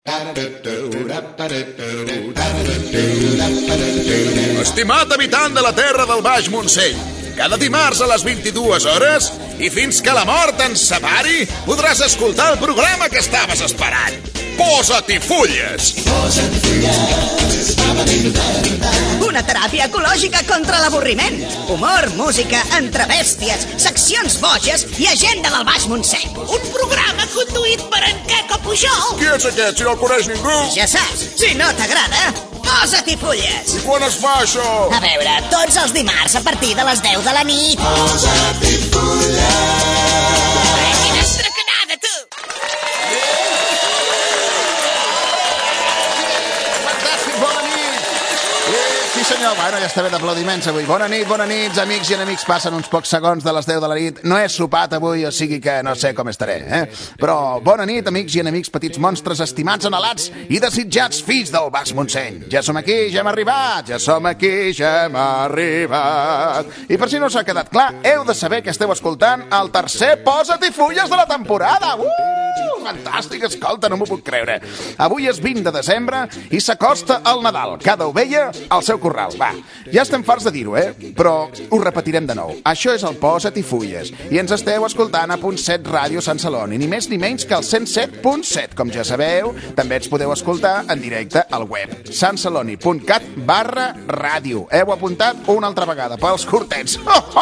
Estimat habitant de la terra del Baix Montseny, cada dimarts a les 22 hores i fins que la mort ens separi podràs escoltar el programa que estaves esperant. Posa-t'hi fulles! Una teràpia ecològica contra l'avorriment. Humor, música, entrebèsties, seccions boges i agenda del Baix Montseny. Un programa conduït per en Queco Pujol. Qui és aquest, si no el coneix ningú? Ja saps, si no t'agrada, posa-t'hi fulles. I quan es fa això? A veure, tots els dimarts a partir de les 10 de la nit. Posa-t'hi fulles. Quina estracanada, tu! Fantàstic, bona nit! Sí senyor, bueno, ja està bé d'aplaudiments avui. Bona nit, amics i enemics. Passen uns pocs segons de les 10 de la nit. No he sopat avui, o sigui que no sé com estaré, Però bona nit, amics i enemics, petits monstres estimats, anhelats i desitjats fills del Baix Montseny. Ja som aquí, ja hem arribat, I per si no s'ha quedat clar, heu de saber que esteu escoltant el tercer Posa-t'hi fulles de la temporada. Fantàstic, escolta, no m'ho puc creure. Avui és 20 de desembre i s'acosta el Nadal. Cada ovella al seu corral. Va, ja estem farts de dir-ho, però ho repetirem de nou. Això és el Posa-t'hi fulles i ens esteu escoltant a .7 Ràdio Sant Celoni, ni més ni menys que el 107.7. Com ja sabeu, també ens podeu escoltar en directe al web santceloni.cat/ràdio. Heu apuntat una altra vegada pels curtets.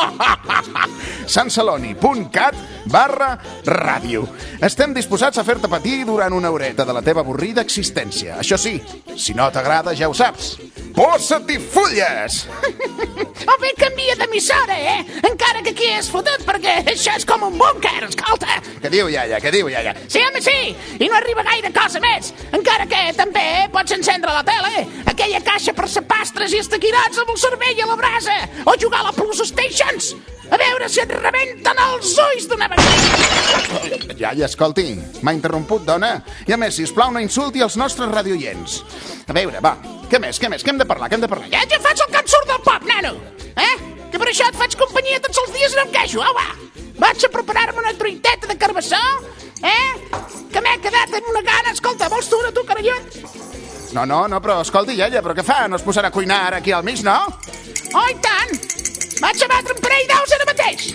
santceloni.cat/ràdio. Estem disposats a fer-te patir durant una horeta de la teva avorrida existència. Això sí, si no t'agrada ja ho saps. Posa-t'hi fulles! O bé canvia d'emissora, Encara que aquí és fotut, perquè això és com un búnquer, escolta. Què diu, iaia? Sí, home, sí, i no arriba gaire cosa més. Encara que també pots encendre la tele, aquella caixa per sapastres i estaquirats amb el cervell a la brasa, o jugar a la Plus Stations, a veure si et rebenten els ulls d'una vegada. Iaia, escolti, m'ha interromput, dona. I a més, sisplau, no insulti els nostres radioients. A veure, va, què més? Què hem de parlar? Ja faig el que em surt del pop, nano. Que per això et faig companyia tots els dies i no em queixo, va. Vaig a preparar-me una truiteta de carbassó, que m'he quedat amb una gana. Escolta, vols tu una, tu, carallot? No, però escolti, iaia, però què fa? No es posarà a cuinar ara aquí al mig, no? Oh, i tant. Vaig a batre un parell d'ous ara mateix.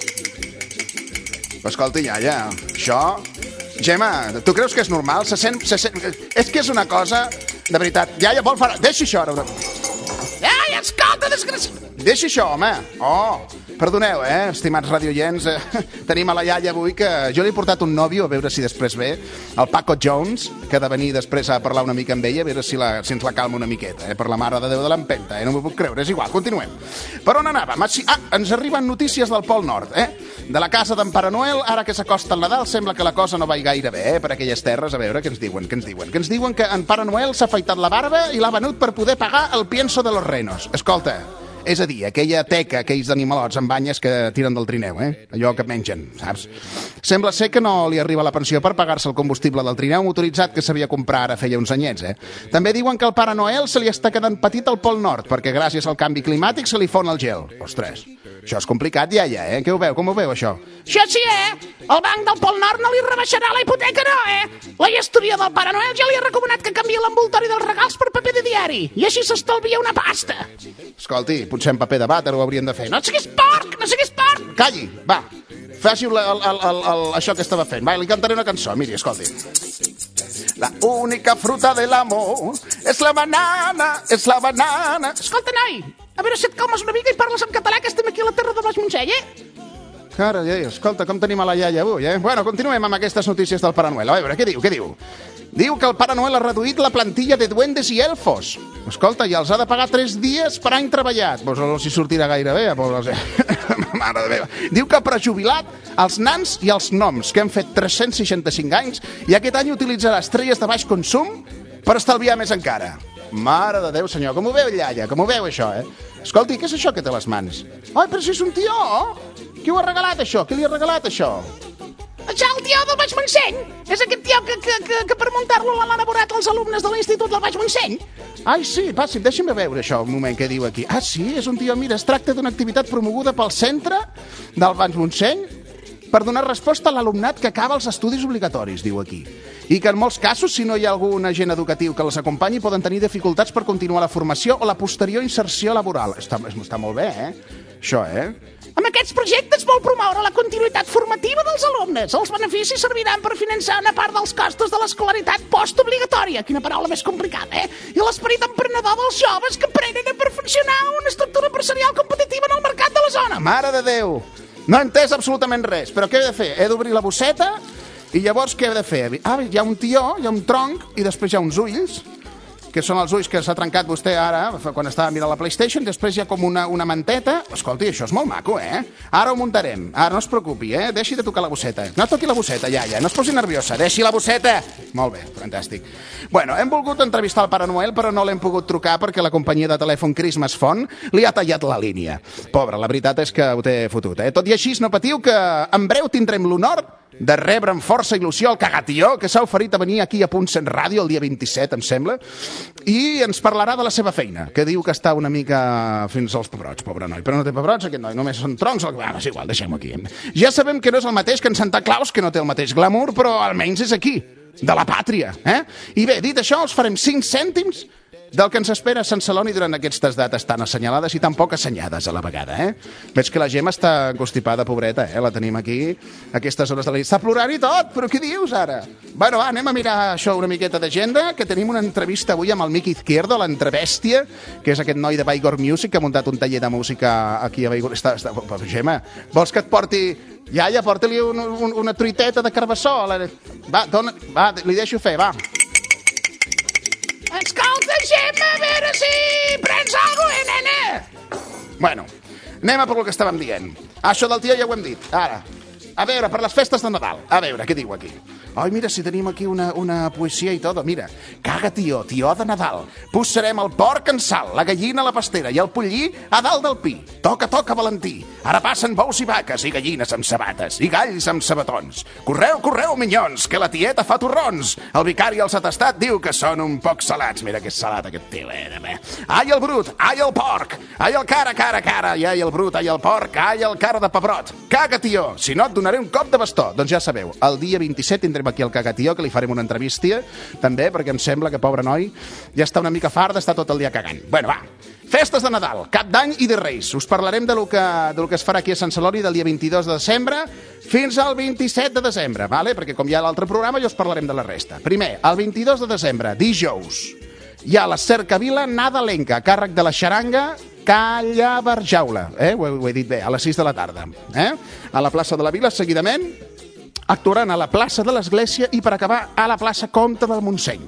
Escolti, iaia, això... Gemma, tu creus que és normal? Se sent... És que és una cosa... De veritat, iaia, vol fer... Deixi això ara. Ai, escolta, desgraciat. Deixi això, home. Oh, perdoneu, estimats radioients. Tenim a la iaia avui que jo li he portat un nòvio, a veure si després ve, el Paco Jones, que ha de venir després a parlar una mica amb ella, a veure si ens la calma una miqueta, per la mare de Déu de l'empenta, no m'ho puc creure, és igual, continuem. Per on anàvem? Ens arriben notícies del Pol Nord, de la casa d'en Pare Noel, ara que s'acosta el Nadal, sembla que la cosa no va gaire bé, per aquelles terres, a veure què ens diuen. Que ens diuen que en Pare Noel s'ha afaitat la barba i l'ha venut per poder pagar el pienso de los renos. Escolta, és a dir, aquella teca, aquells animalots amb banyes que tiren del trineu, allò que mengen, saps? Sembla ser que no li arriba la pensió per pagar-se el combustible del trineu motoritzat que s'havia comprat ara feia uns anyets, També diuen que el Pare Noel se li està quedant petit al Pol Nord, perquè gràcies al canvi climàtic se li fon el gel. Ostres, això és complicat, iaia, Què ho veu? Com ho veu, això? Això sí, El banc del Pol Nord no li rebaixarà la hipoteca, no, La gestoria del Pare Noel ja li ha recomanat que canvia l'envoltori dels regals per paper de diari, i així s'estalvia una pasta. Escolti, potser en paper de vàter ho hauríem de fer. No siguis porc! Calli, va, faci això que estava fent. Va, li cantaré una cançó, miri, escolti. La única fruta del amor és la banana, Escolta, noi, a veure si et calmes una mica i parles en català, que estem aquí a la terra del Baix Montseny, Carai, escolta, com tenim a la iaia avui, Bueno, continuem amb aquestes notícies del Pare Noel. A veure, què diu? Diu que el Pare Noel ha reduït la plantilla de duendes i elfos. Escolta, i els ha de pagar 3 dies per any treballat. Pues no s'hi sortirà gaire bé, pobres. Mare de meva. Diu que ha prejubilat els nans i els noms, que han fet 365 anys, i aquest any utilitzarà estrelles de baix consum per estalviar més encara. Mare de Déu, senyor, com ho veu, iaia? Com ho veu, això, Escolti, què és això que té a les mans? Ai, però si és un tió! Qui ho ha regalat, això? Qui li ha regalat, això? Això, el tió del Baix Montseny. És aquest tió que per muntar-lo l'han elaborat els alumnes de l'Institut del Baix Montseny. Ai, sí, passi, deixi'm veure això, un moment, què diu aquí. Ah, sí, és un tió, mira, es tracta d'una activitat promoguda pel centre del Baix Montseny per donar resposta a l'alumnat que acaba els estudis obligatoris, diu aquí. i que en molts casos, si no hi ha algun agent educatiu que les acompanyi, poden tenir dificultats per continuar la formació o la posterior inserció laboral. Està molt bé, Això, Amb aquests projectes vol promoure la continuïtat formativa dels alumnes. Els beneficis serviran per finançar una part dels costos de l'escolaritat postobligatòria, quina paraula més complicada, i l'esperit emprenedor dels joves que aprenen a perfeccionar una estructura empresarial competitiva en el mercat de la zona. Mare de Déu! No he entès absolutament res, però què he de fer? He d'obrir la bosseta i llavors què he de fer? Hi ha un tió, hi ha un tronc i després hi ha uns ulls, que són els ulls que s'ha trencat vostè ara, quan estava mirant la PlayStation, després hi ha com una manteta. Escolti, això és molt maco, Ara ho muntarem. Ara no es preocupi, Deixi de tocar la bosseta. No toqui la bosseta, iaia, no es posi nerviosa. Deixi la bosseta! Molt bé, fantàstic. Bueno, hem volgut entrevistar el Pare Noel, però no l'hem pogut trucar perquè la companyia de telèfon Christmas Phone li ha tallat la línia. Pobre, la veritat és que ho té fotut, Tot i així, no patiu, que en breu tindrem l'honor de rebre amb força il·lusió el Cagatió, que s'ha oferit a venir aquí a Puntsent Ràdio el dia 27, em sembla, i ens parlarà de la seva feina, que diu que està una mica fins als pebrots, pobre noi. Però no té pebrots, aquest noi, només són troncs. És igual, deixem-ho aquí. Ja sabem que no és el mateix que en Santa Claus, que no té el mateix glamour, però almenys és aquí, de la pàtria. I bé, dit això, els farem 5 cèntims del que ens espera a Sant Celoni durant aquestes dates tan assenyalades i tan poc assenyades a la vegada, Veig que la Gemma està constipada, pobreta, La tenim aquí a aquestes hores de la nit. Està plorant i tot, però què dius ara? Bueno, va, anem a mirar això, una miqueta d'agenda, que tenim una entrevista avui amb el Miqui Izquierdo, l'entrebèstia, que és aquest noi de Baigor Music, que ha muntat un taller de música aquí a Baigor. Gemma, vols que et porti... Iaia, porta-li una truiteta de carbassó. Va, li deixo fer, va. Escolta, Gemma, a veure si prens alguna cosa, nena? Bueno, anem a per el que estàvem dient. Això del tió ja ho hem dit. Ara, a veure, per les festes de Nadal. A veure, què diu aquí? Ai, mira, si tenim aquí una poesia i tot. Mira, caga tió de Nadal. Posarem el porc en sal, la gallina a la pastera i el pollí a dalt del pi. Toca, Valentí. Ara passen bous i vaques i gallines amb sabates i galls amb sabatons. Correu, minyons, que la tieta fa torrons. El vicari als atestat diu que són un poc salats. Mira que és salat aquest tio, Ai, el brut, ai, el porc. Ai, el cara. I ai, el brut, ai, el porc, ai, el cara de pebrot. Caga, tió, si no et donaré un cop de bastó. Doncs ja sabeu, el dia 27 tindrem aquí el Cagatió, que li farem una entrevista, també, perquè em sembla que, pobre noi, ja està una mica fart d'estar tot el dia cagant. Bueno, va, festes de Nadal, Cap d'Any i de Reis. Us parlarem de lo que es farà aquí a Sant Celoni del dia 22 de desembre fins al 27 de desembre, vale? Perquè com hi ha l'altre programa, ja us parlarem de la resta. Primer, el 22 de desembre, dijous, hi ha la cercavila nadalenca, a càrrec de la xaranga Calla Barjaula, ho he dit bé, a les 6 de la tarda, a la plaça de la Vila, seguidament, actuaran a la plaça de l'Església i per acabar a la plaça Comte del Montseny.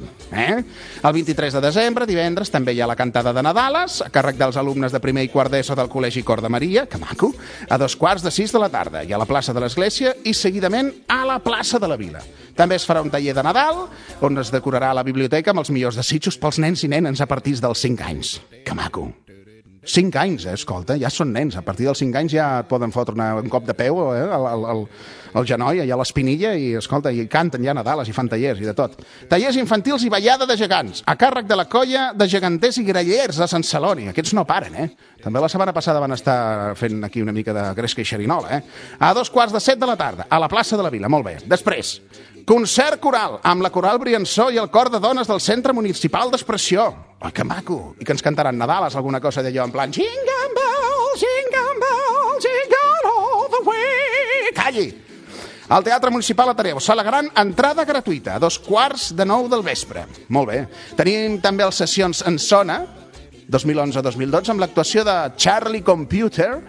El 23 de desembre, divendres, també hi ha la cantada de Nadales, a càrrec dels alumnes de primer i quart d'ESO del Col·legi Cor de Maria, que maco, a 2:45 de la tarda, i a la plaça de l'Església i seguidament a la plaça de la Vila. També es farà un taller de Nadal, on es decorarà la biblioteca amb els millors desitjos pels nens i nenes a partir dels 5 anys. Que maco! 5 anys, escolta, ja són nens. A partir dels 5 anys ja et poden fotre un cop de peu al genoll, allà a l'espinilla, i, escolta, i canten ja Nadales i fan tallers i de tot. Tallers infantils i ballada de gegants, a càrrec de la colla de geganters i grallers de Sant Celoni. Aquests no paren, També la setmana passada van estar fent aquí una mica de gresca i xerinola, A 2:45 de la tarda, a la plaça de la Vila, molt bé. Després, concert coral, amb la Coral Briançó i el cor de dones del Centre Municipal d'Expressió. Oh, que maco! I que ens cantaran Nadales, alguna cosa d'allò en plan Jingle bells, jingle all the way. Calli! Al Teatre Municipal a Tareu, Sala Gran, entrada gratuïta, a 8:45 del vespre. Molt bé. Tenim també les sessions en Sona, 2011-2012, amb l'actuació de Charlie Computer,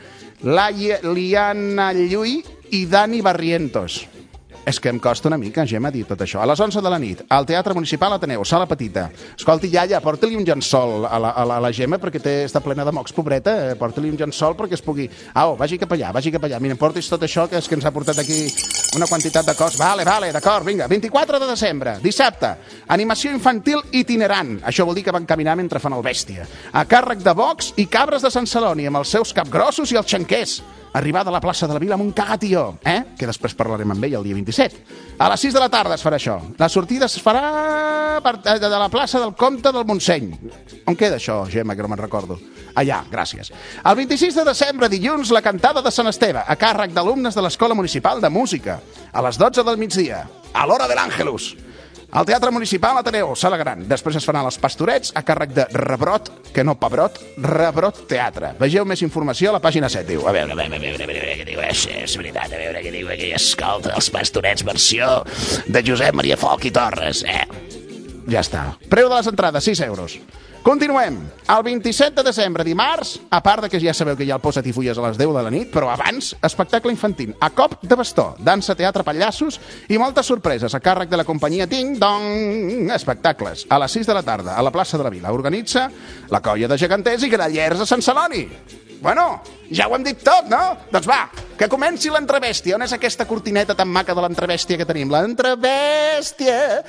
Liana Llull i Dani Barrientos. És que em costa una mica, Gemma, dir tot això. A les 11 de la nit, al Teatre Municipal Ateneu, sala petita. Escolti, iaia, porta-li un llençol a la Gemma, perquè està plena de mocs, pobreta. Porta-li un llençol perquè es pugui... Au, vagi cap allà. Mira, portis tot això, que és que ens ha portat aquí una quantitat de cos. Vale, d'acord, vinga. 24 de desembre, dissabte, animació infantil itinerant. Això vol dir que van caminar mentre fan el bèstia. A càrrec de bocs i cabres de Sant Celoni, amb els seus capgrossos i els xanquers. Arribada a la plaça de la Vila amb un Cagatió, que després parlarem amb ell el dia 27. A les 6 de la tarda es farà això. La sortida es farà de la plaça del Comte del Montseny. On queda això, Gemma, que no me'n recordo? Allà, gràcies. El 26 de desembre, dilluns, la cantada de Sant Esteve, a càrrec d'alumnes de l'Escola Municipal de Música, a les 12 del migdia, a l'hora de l'Àngelus. Al Teatre Municipal Ateneu, Sala Gran. Després es faran els Pastorets a càrrec de Rebrot, que no Pebrot, Rebrot Teatre. Vegeu més informació a la pàgina 7, diu. A veure què diu, és veritat, a veure què diu aquí. Escolta, els Pastorets, versió de Josep Maria Folch i Torres, Ja està. Preu de les entrades, 6 euros. Continuem. El 27 de desembre, dimarts, a part de que ja sabeu que hi ha el Posa't i fulles a les 10 de la nit, però abans, espectacle infantil, a cop de bastó, dansa, teatre, pallassos i moltes sorpreses a càrrec de la companyia Ting Dong. Espectacles a les 6 de la tarda a la plaça de la Vila. Organitza la colla de geganters i grallers de Sant Celoni. Bueno, ja ho hem dit tot, no? Doncs va, que comenci l'entrevèstia. On és aquesta cortineta tan maca de l'entrevèstia que tenim? L'entrevèstia,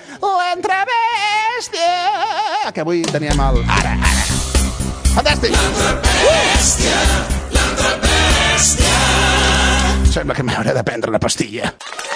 que avui teníem el... Ara. Fantàstic! L'entrevèstia. Sembla que m'hauré de prendre una pastilla.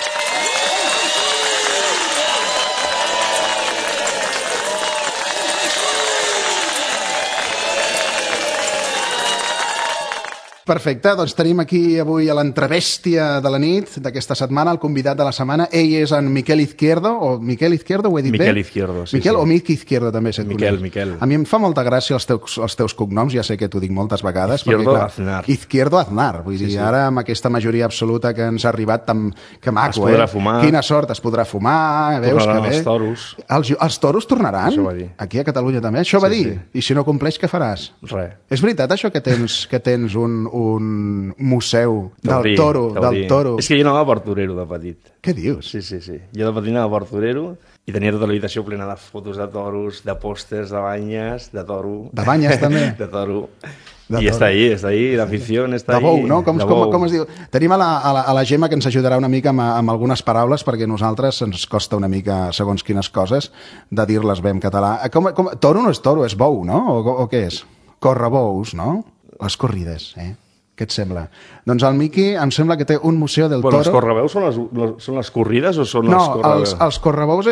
Perfecte, doncs tenim aquí avui a l'entrevèstia de la nit d'aquesta setmana, el convidat de la setmana. Ell és en Miquel Izquierdo, ho he dit Miquel bé? Izquierdo, sí. Miquel, sí. O Miqui Izquierdo també se't coneix. Miquel. A mi em fa molta gràcia els teus cognoms, ja sé que t'ho dic moltes vegades. Izquierdo Aznar. Izquierdo Aznar, vull dir, ara amb aquesta majoria absoluta que ens ha arribat, que maco, es podrà fumar. Quina sort, es podrà fumar, veus que bé. Els toros. Els toros tornaran? Això va dir. Aquí a Catalunya també? Això va dir? I si no compleix, què faràs? Res. És veritat això que tens un museu del toro? És que jo anava per torero de petit. Què dius? Sí. Jo de petit anava per torero i tenia tota l'habitació plena de fotos de toros, de pòsters, de banyes, de toro. De banyes també? De toro. I està ahí, l'afició està ahí. De bou, no? Com es diu? Tenim a la Gemma que ens ajudarà una mica amb algunes paraules perquè a nosaltres ens costa una mica, segons quines coses, de dir-les bé en català. Toro no és toro, és bou, no? O què és? Correbous, no? Les corrides, Què et sembla? Doncs el Miqui em sembla que té un museu del toro... Els correveus són les corrides o són els correveus? No, els correveus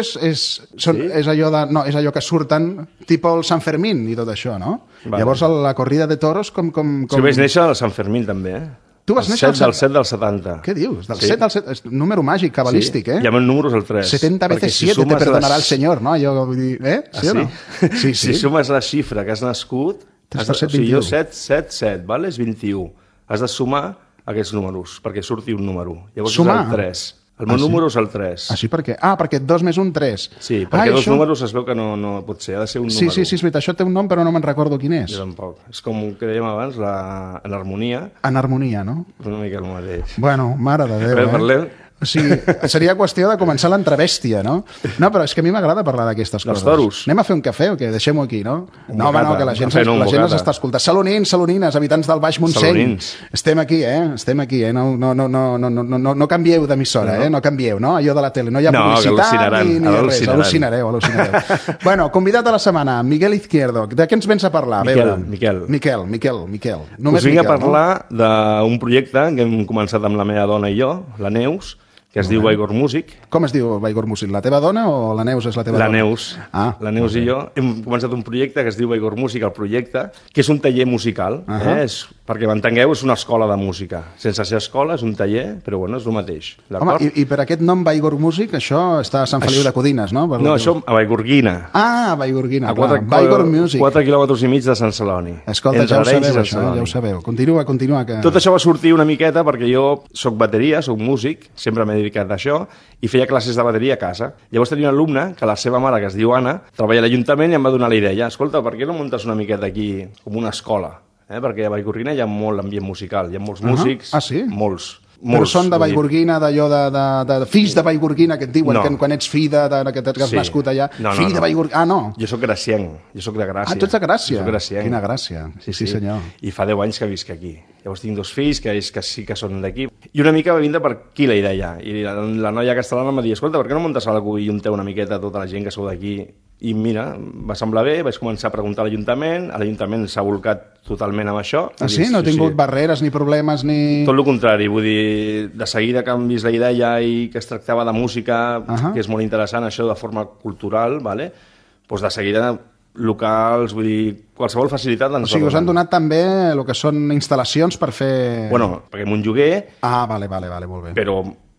és allò que surten tipus el Sant Fermín i tot això, no? Vale. Llavors la corrida de toros com... Si vaig néixer al Sant Fermín també, Tu vas néixer del 7 del 70. Què dius? Del 7 al 7? És un número màgic, cabalístic, I amb el número és el 3. 70 veces 7 te perdonarà el senyor, no? Jo vull dir, Sí o no? Sí. Si sumes la xifra que has nascut... Jo 7, vale? És 21. Has de sumar aquests números, perquè surti un número. Llavors és el 3. El meu número és el 3. Així per què? Perquè 2 més 1, 3. Sí, perquè dos números es veu que no pot ser, ha de ser un número. Sí, és veritat, això té un nom però no me'n recordo quin és. Jo tampoc. És com que dèiem abans, l'harmonia. En harmonia, no? Una mica el mateix. Bueno, mare de Déu, Parlem... Sí, seria qüestió de començar l'entrevèstia, no? No, però és que a mi m'agrada parlar d'aquestes coses. Els toros. Anem a fer un cafè o què? Deixem-ho aquí, no? No, que la gent ens està escoltant. Salonins, habitants del Baix Montseny. Estem aquí, Estem aquí, No canvieu d'emissora, No canvieu, no? Allò de la tele. No hi ha publicitat ni res. Al·lucinareu. Bueno, convidat de la setmana, Miquel Izquierdo. De què ens vens a parlar? Miquel. Us vinc a parlar d'un projecte que hem començat amb la meva dona i jo, la Neus, que es diu Baigor Music. Com es diu Baigor Music? La teva dona o la Neus és la teva dona? La Neus. La Neus i jo hem començat un projecte que es diu Baigor Music, el projecte, que és un taller musical. Perquè m'entengueu, és una escola de música. Sense ser escola, és un taller, però bueno, és el mateix. Home, i per aquest nom Baigor Music, això està a Sant Feliu de Codines, no? No, això a Baigorguina. A Baigorguina, clar. Baigor Music. 4 quilòmetres i mig de Sant Celoni. Escolta, ja ho sabeu, això, ja ho sabeu. Continua. Tot això va sortir una miqueta perquè jo soc bateria, soc músic, sempre m'he dedicat a això, i feia classes de bateria a casa. Llavors tenia un alumne, que la seva mare, que es diu Anna, treballa a l'Ajuntament i em va donar la idea. Escolta, per què no muntes una miqueta aquí com una escola? Perquè a Vallgorguina hi ha molt ambient musical, hi ha molts músics, sí? Molts. Però són de Vallgorguina, d'allò de fills de Vallgorguina, que et diuen que quan ets fill que has nascut allà. Fill de Vallgorguina. Ah, no. Jo soc gracienc, jo soc de Gràcia. Tu ets de Gràcia? Soc gracienc. Quina gràcia. Sí, senyor. I fa 10 anys que visc aquí. Llavors tinc 2 fills que sí que són d'aquí. I una mica va vindre per aquí la idea. I la noia castelana em va dir, escolta, per què no muntes algú i junteu una miqueta tota la gent que sou d'aquí? I mira, va semblar bé, vaig començar a preguntar a l'Ajuntament s'ha volcat totalment amb això. Ah, sí? No ha tingut barreres ni problemes ni... Tot el contrari, vull dir, de seguida que han vist la idea i que es tractava de música, que és molt interessant, això de forma cultural, doncs de seguida locals, vull dir, qualsevol facilitat ens o sigui, us han donat també el que són instal·lacions per fer... Bueno, perquè m'ho lloguer... Ah, vale, molt bé. Però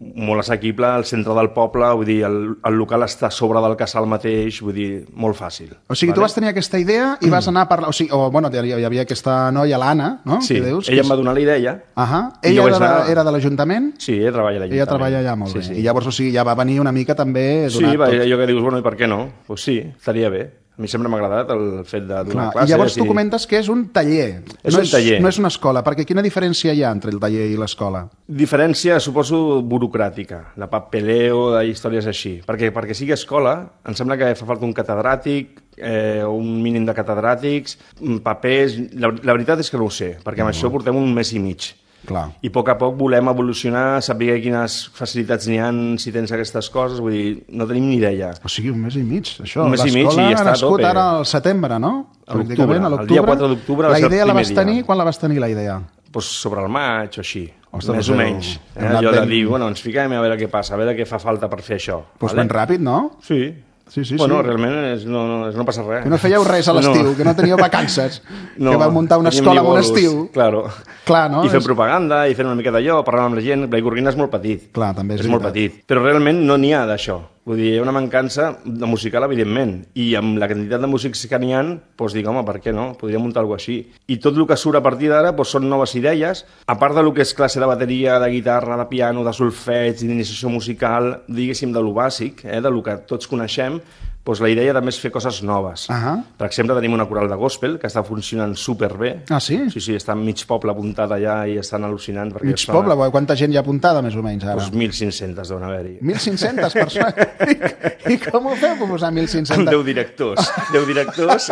molt assequible, al centre del poble, vull dir, el local està a sobre del casal mateix, vull dir, molt fàcil. O sigui, tu vas tenir aquesta idea i vas anar a parlar... O sigui, bueno, hi havia aquesta noia, l'Anna, no? Sí, ella em va donar la idea. Ella era de l'Ajuntament? Sí, ella treballa a l'Ajuntament. Ella treballa allà, molt bé. I llavors, o sigui, ja va venir una mica també donat tot. Sí, allò que dius, bueno, i per què no? Doncs sí, estaria bé. A mi sempre m'ha agradat el fet de donar classes. I llavors tu comentes que és un taller. És un taller. No és una escola, perquè quina diferència hi ha entre el taller i l'escola? Diferència, suposo, burocràtica, de papeleo, d'històries així. Perquè sigui escola, em sembla que fa falta un catedràtic, un mínim de catedràtics, papers... La veritat és que no ho sé, perquè amb això portem un mes i mig. Clar. I a poc volem evolucionar, saber quines facilitats n'hi ha, si tens aquestes coses, vull dir, no tenim ni idea. O sigui, un mes i mig, això. Un mes i mig i ja està a tope. L'escola ha nascut ara al setembre, no? A l'octubre, el dia 4 d'octubre va ser el primer dia. La idea la vas tenir, quan la vas tenir, la idea? Pues sobre el maig o així, més o menys. Allò de dir, bueno, ens fiquem a veure què passa, a veure què fa falta per fer això. Doncs ben ràpid, no? Sí. Bueno, realment no passa res. Que no fèieu res a l'estiu, que no teníeu vacances, que vau muntar una escola en un estiu. Claro. Clar, no? I fent propaganda, i fent una mica d'allò, parlant amb la gent. Vallgorguina és molt petit. Clar, també és molt petit. Però realment no n'hi ha d'això. Vull dir, hi ha una mancança de musical, evidentment, i amb la quantitat de músics que n'hi ha, doncs dic, home, per què no? Podríem muntar alguna cosa així. I tot el que surt a partir d'ara doncs són noves idees, a part del que és classe de bateria, de guitarra, de piano, de solfeig, d'iniciació musical, diguéssim, de lo bàsic, de lo que tots coneixem, doncs la idea també és fer coses noves. Per exemple, tenim una coral de gospel que està funcionant superbé. Ah, sí? Sí, està mig poble apuntat allà i estan al·lucinant. Mig poble? Quanta gent hi ha apuntada, més o menys, ara? Doncs 1.500 deuen haver-hi. 1.500 persones? I com ho feu per posar 1.500? Amb 10 directors. 10 directors.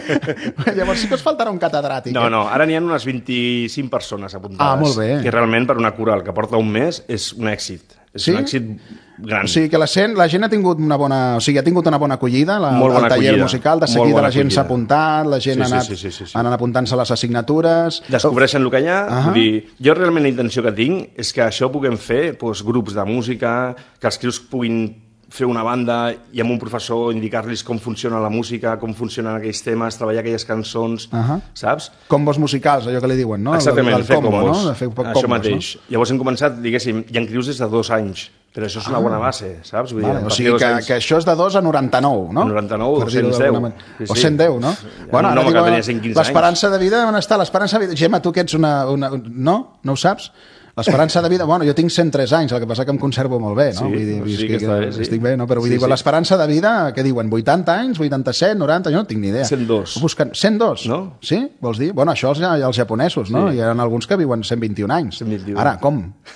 Llavors sí que us faltarà un catedràtic. No, ara n'hi ha unes 25 persones apuntades. Ah, molt bé. Que realment per una coral que porta un mes és un èxit. És un èxit gran. O sigui que la gent ha tingut una bona... O sigui, ha tingut una bona acollida, el taller musical, de seguida la gent s'ha apuntat, la gent ha anat apuntant-se a les assignatures... Descobreixen el que hi ha. Vull dir, jo realment la intenció que tinc és que això puguem fer grups de música, que els crios puguin fer una banda i amb un professor indicar-los com funciona la música, com funcionen aquells temes, treballar aquelles cançons, saps? Combos musicals, allò que li diuen, no? Exactament, fer combos, no? això mateix. Llavors hem començat, diguéssim, hi ha crios des de 2 anys, però això és una bona base, saps? Vull dir, o sigui que això és de 2 a 99, no? 99 o 110. O 110, no? Bueno, ara diuen, l'esperança de vida, on està l'esperança de vida? Gemma, tu que ets una... No? No ho saps? L'esperança de vida... Bueno, jo tinc 103 anys, el que passa que em conservo molt bé, no? Sí, que està bé, sí. Estic bé, no? Però vull dir, l'esperança de vida, què diuen? 80 anys, 87, 90... Jo no tinc ni idea. 102. 102? No? Sí? Vols dir? Bueno, això els japonesos, no? Hi ha alguns que viuen 121 anys. 121. Ara, com?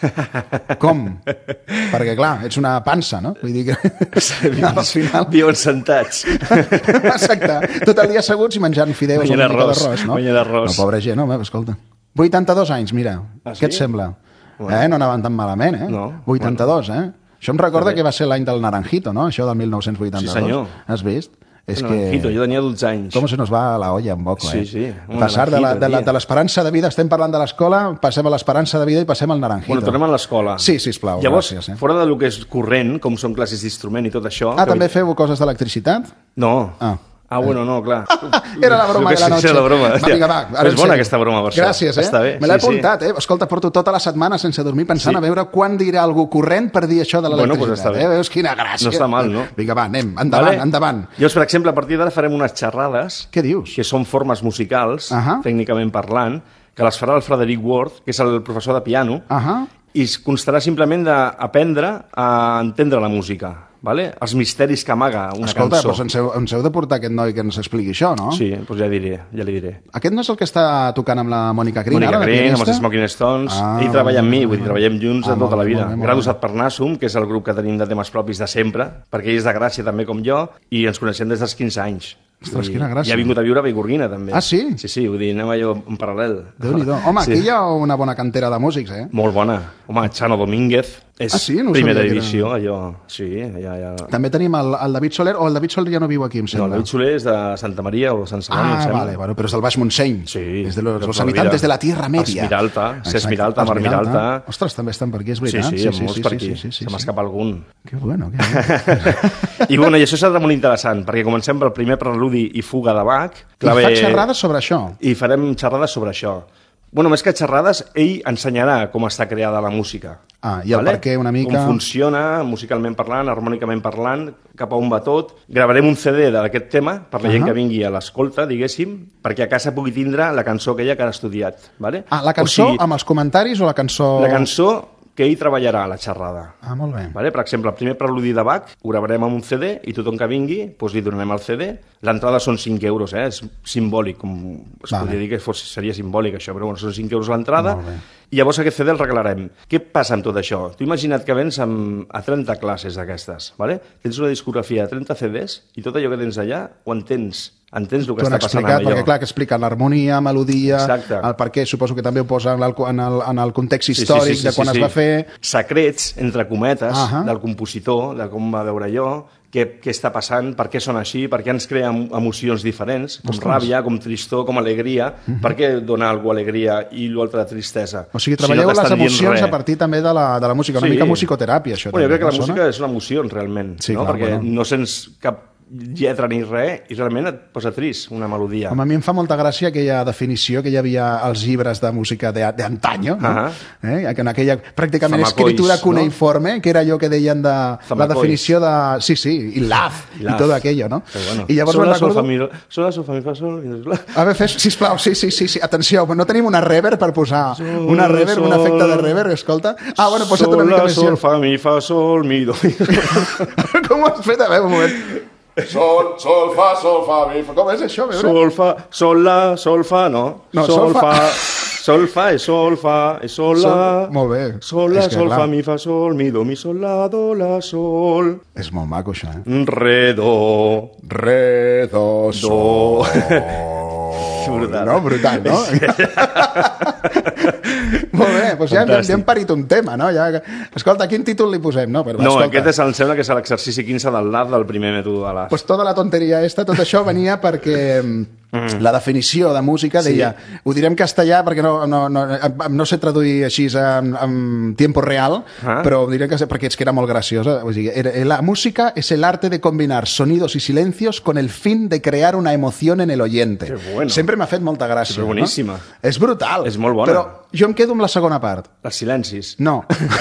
Com? Perquè, clar, ets una pansa, no? Vull dir que... Al final... Viuen sentats. Exacte. Tot el dia asseguts i menjant fideus o una mica d'arròs, no? Menjant arròs. No, pobra gent, home, escolta. 82 anys, mira. Què et sembla? No anaven tan malament, eh? No. 82, eh? Això em recorda que va ser l'any del Naranjito, no? Això del 1982. Sí, senyor. Has vist? És Naranjito, jo tenia 12 anys. Com se nos va la olla en boco, eh? Sí. Passar de l'esperança de vida, estem parlant de l'escola, passem a l'esperança de vida i passem al Naranjito. Bueno, tornem a l'escola. Sí, sisplau, llavors, gràcies. Fora del que és corrent, com són classes d'instrument i tot això... També feu coses d'electricitat? No. Bueno, no, clar. Era la broma de la noche. Era la broma. Vinga, va, és bona aquesta broma, per això. Gràcies, Està bé. Me l'he apuntat, eh? Escolta, porto tota la setmana sense dormir pensant a veure quan dirà algú corrent per dir això de l'electricitat. Bueno, pues està bé. Veus quina gràcia. No està mal, no? Vinga, va, anem, endavant. Llavors, per exemple, a partir d'ara farem unes xerrades... Què dius? Que són formes musicals, tècnicament parlant, que les farà el Frederic Ward, que és el professor de piano, i constarà simplement d'aprendre a entendre la música. Els misteris que amaga una cançó. Escolta, doncs ens heu de portar aquest noi que ens expliqui això, no? Sí, doncs ja li diré. Aquest no és el que està tocant amb la Mònica Green? Mònica Green, amb els Smoking Stones. Ell treballa amb mi, vull dir, treballem junts de tota la vida. Gradus ad Parnassum, que és el grup que tenim de temes propis de sempre, perquè ell és de Gràcia també com jo, i ens coneixem des dels 15 anys. Ostres, quina gràcia. I ha vingut a viure a Vallgorguina, també. Ah, sí? Sí, vull dir, anem allò en paral·lel. Déu-n'hi-do. Home, aquí hi ha una bona cantera de músics, eh? Molt bona. Home, Chano Domínguez és primera divisió, allò... Sí, ja... També tenim el David Soler, o el David Soler ja no viu aquí, em sembla. No, el David Soler és de Santa Maria o Sant Celoni, em sembla. Vale, però és del Baix Montseny. Sí. És de los habitantes de la Tierra Media. Esmiralta, Mar Miralta. Ostres, també estan per aquí, és veritat. Sí, molts per aquí. Se m'escapa algun. Que bueno, I bueno, i això serà molt interessant, perquè comencem pel primer preludi i fuga de Bach. I fa xerrades sobre això. I farem xerrades sobre això. Bueno, més que xerrades, ell ensenyarà com està creada la música. I el per què una mica... Com funciona, musicalment parlant, harmònicament parlant, cap a on va tot. Gravarem un CD d'aquest tema per la gent que vingui a l'escolta, diguéssim, perquè a casa pugui tindre la cançó aquella que ha estudiat. Vale? La cançó amb els comentaris o la cançó... La cançó que ell treballarà a la xerrada. Molt bé. Vale? Per exemple, el primer preludi de Bach ho gravarem amb un CD i tothom que vingui doncs li donarem el CD. L'entrada són 5 euros, és simbòlic, com es podria dir que seria simbòlic això, però bueno, són 5 euros l'entrada. I llavors aquest CD el regalarem. Què passa amb tot això? Tu imagina't que vens a 30 classes d'aquestes, vale? Tens una discografia de 30 CDs i tot allò que tens allà ho entens el que està passant amb allò. Perquè clar, que expliquen l'harmonia, melodia, el per què, suposo que també ho posa en el context històric de quan es va fer. Secrets, entre cometes, del compositor, de com va veure allò, què està passant, per què són així, per què ens crea emocions diferents, com ràbia, com tristor, com alegria, per què dona algú alegria i l'altre tristesa. O sigui, treballeu les emocions a partir també de la música, una mica musicoteràpia, això. Jo crec que la música és una emoció, realment, perquè no sents cap lletra ni res, i realment et posa trist una melodia. A mi em fa molta gràcia aquella definició que hi havia als llibres de música d'antanyo, en aquella pràcticament escritura cuneiforme, que era allò que deien de la definició de... Sí, i love, i tot aquello, no? I llavors me'n recordo... Sol, fa, mi, fa, sol... A veure, sisplau, sí, atenció, no tenim una reverb per posar una reverb, un efecte de reverb, escolta. Bueno, posa't una mica més... Sol, fa, mi, fa, sol, mi, do... Com ho has fet? A veure, un moment... Sol, fa, mi, fa. Com és això, a veure? Sol, fa, sol, la, sol, fa, no. Sol, fa, sol, fa, sol, fa, sol, la. Molt bé. Sol, la, sol, fa, mi, fa, sol, mi, do, mi, sol, la, do, la, sol. És molt maco, això, Re, do. Re, do, sol. Brutal. No? Brutal, no? Molt bé, doncs ja hem parit un tema, no? Escolta, quin títol li posem? No, aquest em sembla que és l'exercici 15 del LAF del primer mètode de l'AF. Pues tota la tonteria tot això venia perquè la definició de música deia, ho direm castellà perquè no sé traduir així en tiempo real, però ho direm perquè és que era molt graciosa. O sigui, la música es el arte de combinar sonidos y silencios con el fin de crear una emoción en el oyente. Bueno. Sempre m'ha fet molta gràcia. És boníssima. No? És brutal. És molt bona. Però jo em quedo amb la segona part. Els silencis. No.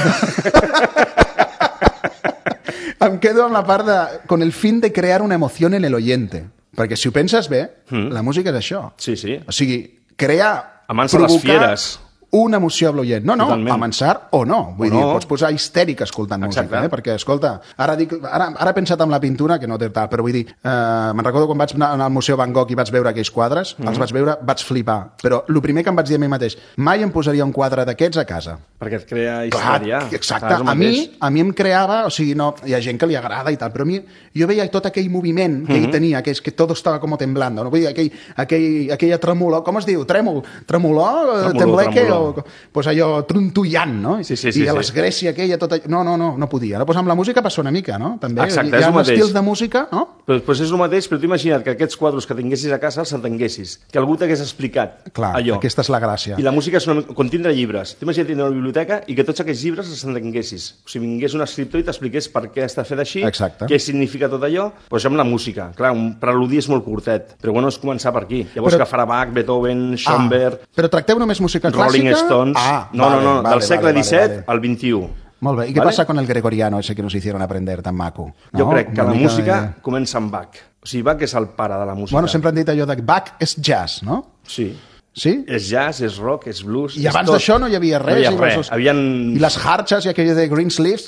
Em quedo amb la part de con el fin de crear una emoción en el oyente. Perquè si ho penses bé, la música és això. Sí. O sigui, crear, amansa les fieres. Una emoció a l'oient. No, amansar o no. Vull dir, pots posar histèric escoltant música, perquè, escolta, ara he pensat en la pintura, que no té tal, però vull dir, me'n recordo quan vaig anar al Museu Van Gogh i vaig veure aquells quadres, els vaig veure, vaig flipar. Però el primer que em vaig dir a mi mateix, mai em posaria un quadre d'aquests a casa. Perquè et crea història. Exacte. A mi em creava, o sigui, no, hi ha gent que li agrada i tal, però a mi, jo veia tot aquell moviment que ell tenia, que és que tot estava com temblando, no? Vull dir, aquella tremolor, com es diu? Tremolor? Tembleque? Pues allò trontollant, no? I a l'església aquella, tot allò... No podia. Ara, amb la música passa una mica, no? També exacte, hi ha estils de música, no? Pues és el mateix, però tu imagina't que aquests quadres que tinguessis a casa els entenguessis, que algú t'hagués explicat allò. Aquesta és la gràcia. I la música és com tindre llibres. T'imagina't tindre una biblioteca i que tots aquests llibres els entenguessis. O sigui, vingués un escriptor i t'expliqués per què està fet així, què significa tot allò, doncs amb la música. Clar, un preludi és molt curtet, però bueno, és començar per aquí. Llavors que farà Bach, Beethoven, Schoenberg... Però tracteu només música clàssica? Rolling Stones... No, del segle XVII al XXI. Molt bé. I què passa con el gregoriano ese que nos hicieron aprender tan maco? Jo crec que la música comença amb Bach. O sigui, Bach és el pare de la música. Bueno, sempre han dit allò de Bach és jazz, no? Sí. Sí? És jazz, és rock, és blues... I abans d'això no hi havia res. No hi havia res. I les hartxes i aquella de Greensleeves...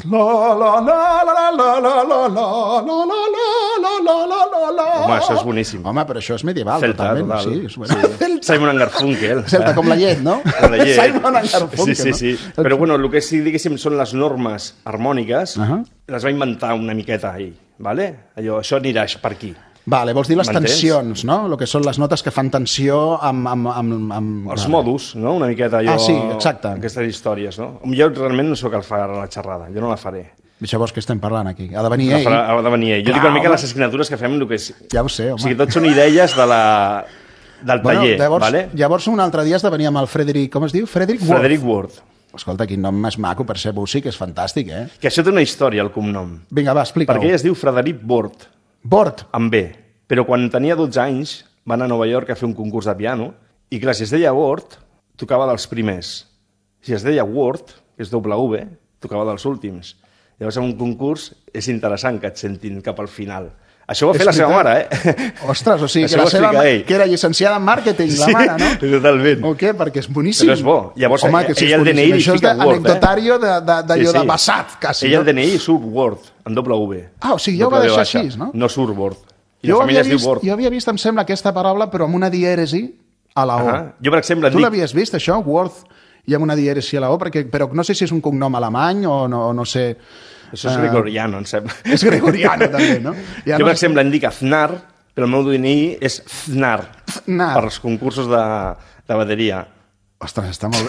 Home, això és boníssim. Home, però això és medieval, Celta, totalment. Sí, Simon & Garfunkel. Celta, com la llet, no? Simon & Garfunkel, sí. Però bueno, el que sí, diguéssim, són les normes harmòniques, les va inventar una miqueta ell, ¿vale? Això anirà per aquí. Vale, vols dir les tensions, no? El que són les notes que fan tensió amb... Els modus, no? Una miqueta allò... sí, exacte. Aquestes històries, no? Jo realment no sóc el farà la xerrada, jo no la faré. Llavors, què estem parlant aquí? Ha de venir ell? Ha de venir ell. Jo dic una mica les assignatures que fem el que és... Ja ho sé, home. O sigui, tot són idees del taller, vale? Llavors, un altre dia has de venir amb el Frederick... Com es diu? Frederick Ward. Frederick Ward. Escolta, quin nom més maco per ser músic, és fantàstic, eh? Que això té una història, el cognom. Vinga, va, explica-ho. Perquè ell es diu Frederick Ward. Ward? Amb B. Però quan tenia 12 anys va anar a Nova York a fer un concurs de piano i clar, si es deia Ward, tocava dels primers. Si es deia Word, que és W, tocava dels últims. Llavors, en un concurs és interessant que et sentin cap al final. Això ho va fer la seva mare, eh? Ostres, o sigui, que la seva que era llicenciada en màrqueting, la mare, no? Sí, totalment. O què? Perquè és boníssim. Però és bo. Llavors, home, ella el DNI això és fica Word, anecdotario d'allò de Bassat, quasi. Ella el DNI surt Word, en W. Ah, o sigui, ja ho va deixar així, no? No surt Word. I Jo la família es diu Word. havia vist, em sembla, aquesta paraula, però amb una dièresi a la O. Jo, per exemple, Tu l'havies vist, això, Word, i amb una dièresi a la O? Però no sé si és un cognom alemany o no sé... Això és gregoriano, em sembla. És gregoriano, també, no? Ja Jo, no per exemple, em dic Aznar, però el meu DNI és Znar. Znar. Per als concursos de bateria. Ostres, està molt bé.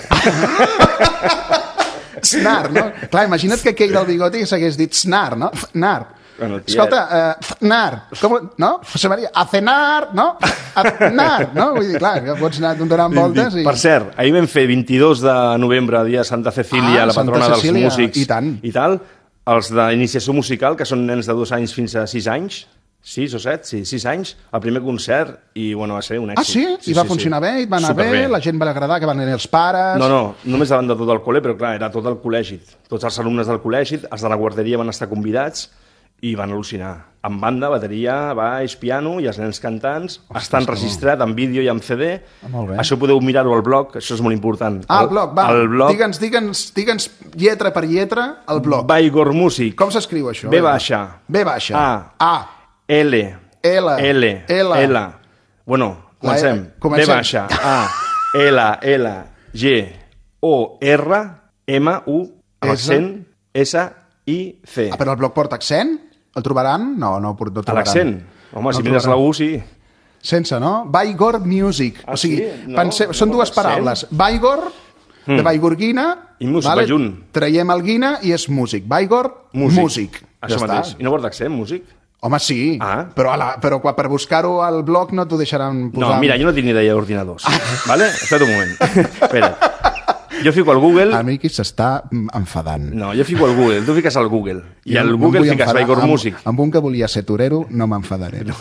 Snar, no? Clar, imagina't que aquell del bigoti s'hagués dit Snar, no? Znar. Bueno, tia... Escolta, Znar, com, no? José María, a cenar, no? Aznar, no? Vull dir, clar, que pots anar donant voltes i... Per cert, ahir vam fer 22 de novembre, dia de Santa Cecília, la patrona Santa Cecília, dels músics i tant. I tal, els d'iniciació musical, que són nens de 2 anys fins a 6 anys, 6 o 7, sí, 6 anys, el primer concert, i bueno, va ser un èxit. Ah, sí? I va funcionar bé? I va anar Superbé. bé? La gent va agradar? Que van anar els pares? No, només davant de tot el col·le, però clar, era tot el col·legi. Tots els alumnes del col·legi, els de la guarderia van estar convidats i van al·lucinar. Amb banda, bateria, baix, piano i els nens cantants. Està enregistrat en vídeo i en CD. Molt bé. Això podeu mirar-ho al blog, això és molt important. Ah, el blog, va. El blog, Digue'ns lletra per lletra el blog. Baigor Music. Com s'escriu això? B baixa. B baixa. A. L. L. Bueno, comencem. Comencem. B baixa. A. L. G. O. R. M. U. Accent. S. I. C. Ah, però el blog porta accent? El trobaran? No trobaran. L'accent? Home, si mires la U, sí. Sense, no? Baigor Music. Ah, o sigui, sí? No, són no dues porta paraules. Baigor, de Baigorguina, I músic, va junt. Traiem el guina i és músic. Baigor, músic. Això Ja mateix. està. I no porta accent, músic? Home, sí, però quan per buscar-ho al blog no t'ho deixaran posar... No, mira, jo no tinc ni idea d'ordinadors. Vale? Espera't un moment. Espera't. Jo fico al Google... A mi aquí s'està enfadant. No, jo fico al Google. Tu fiques al Google. I al Google fiques Baigor Music. Amb un que volia ser torero no m'enfadaré. No.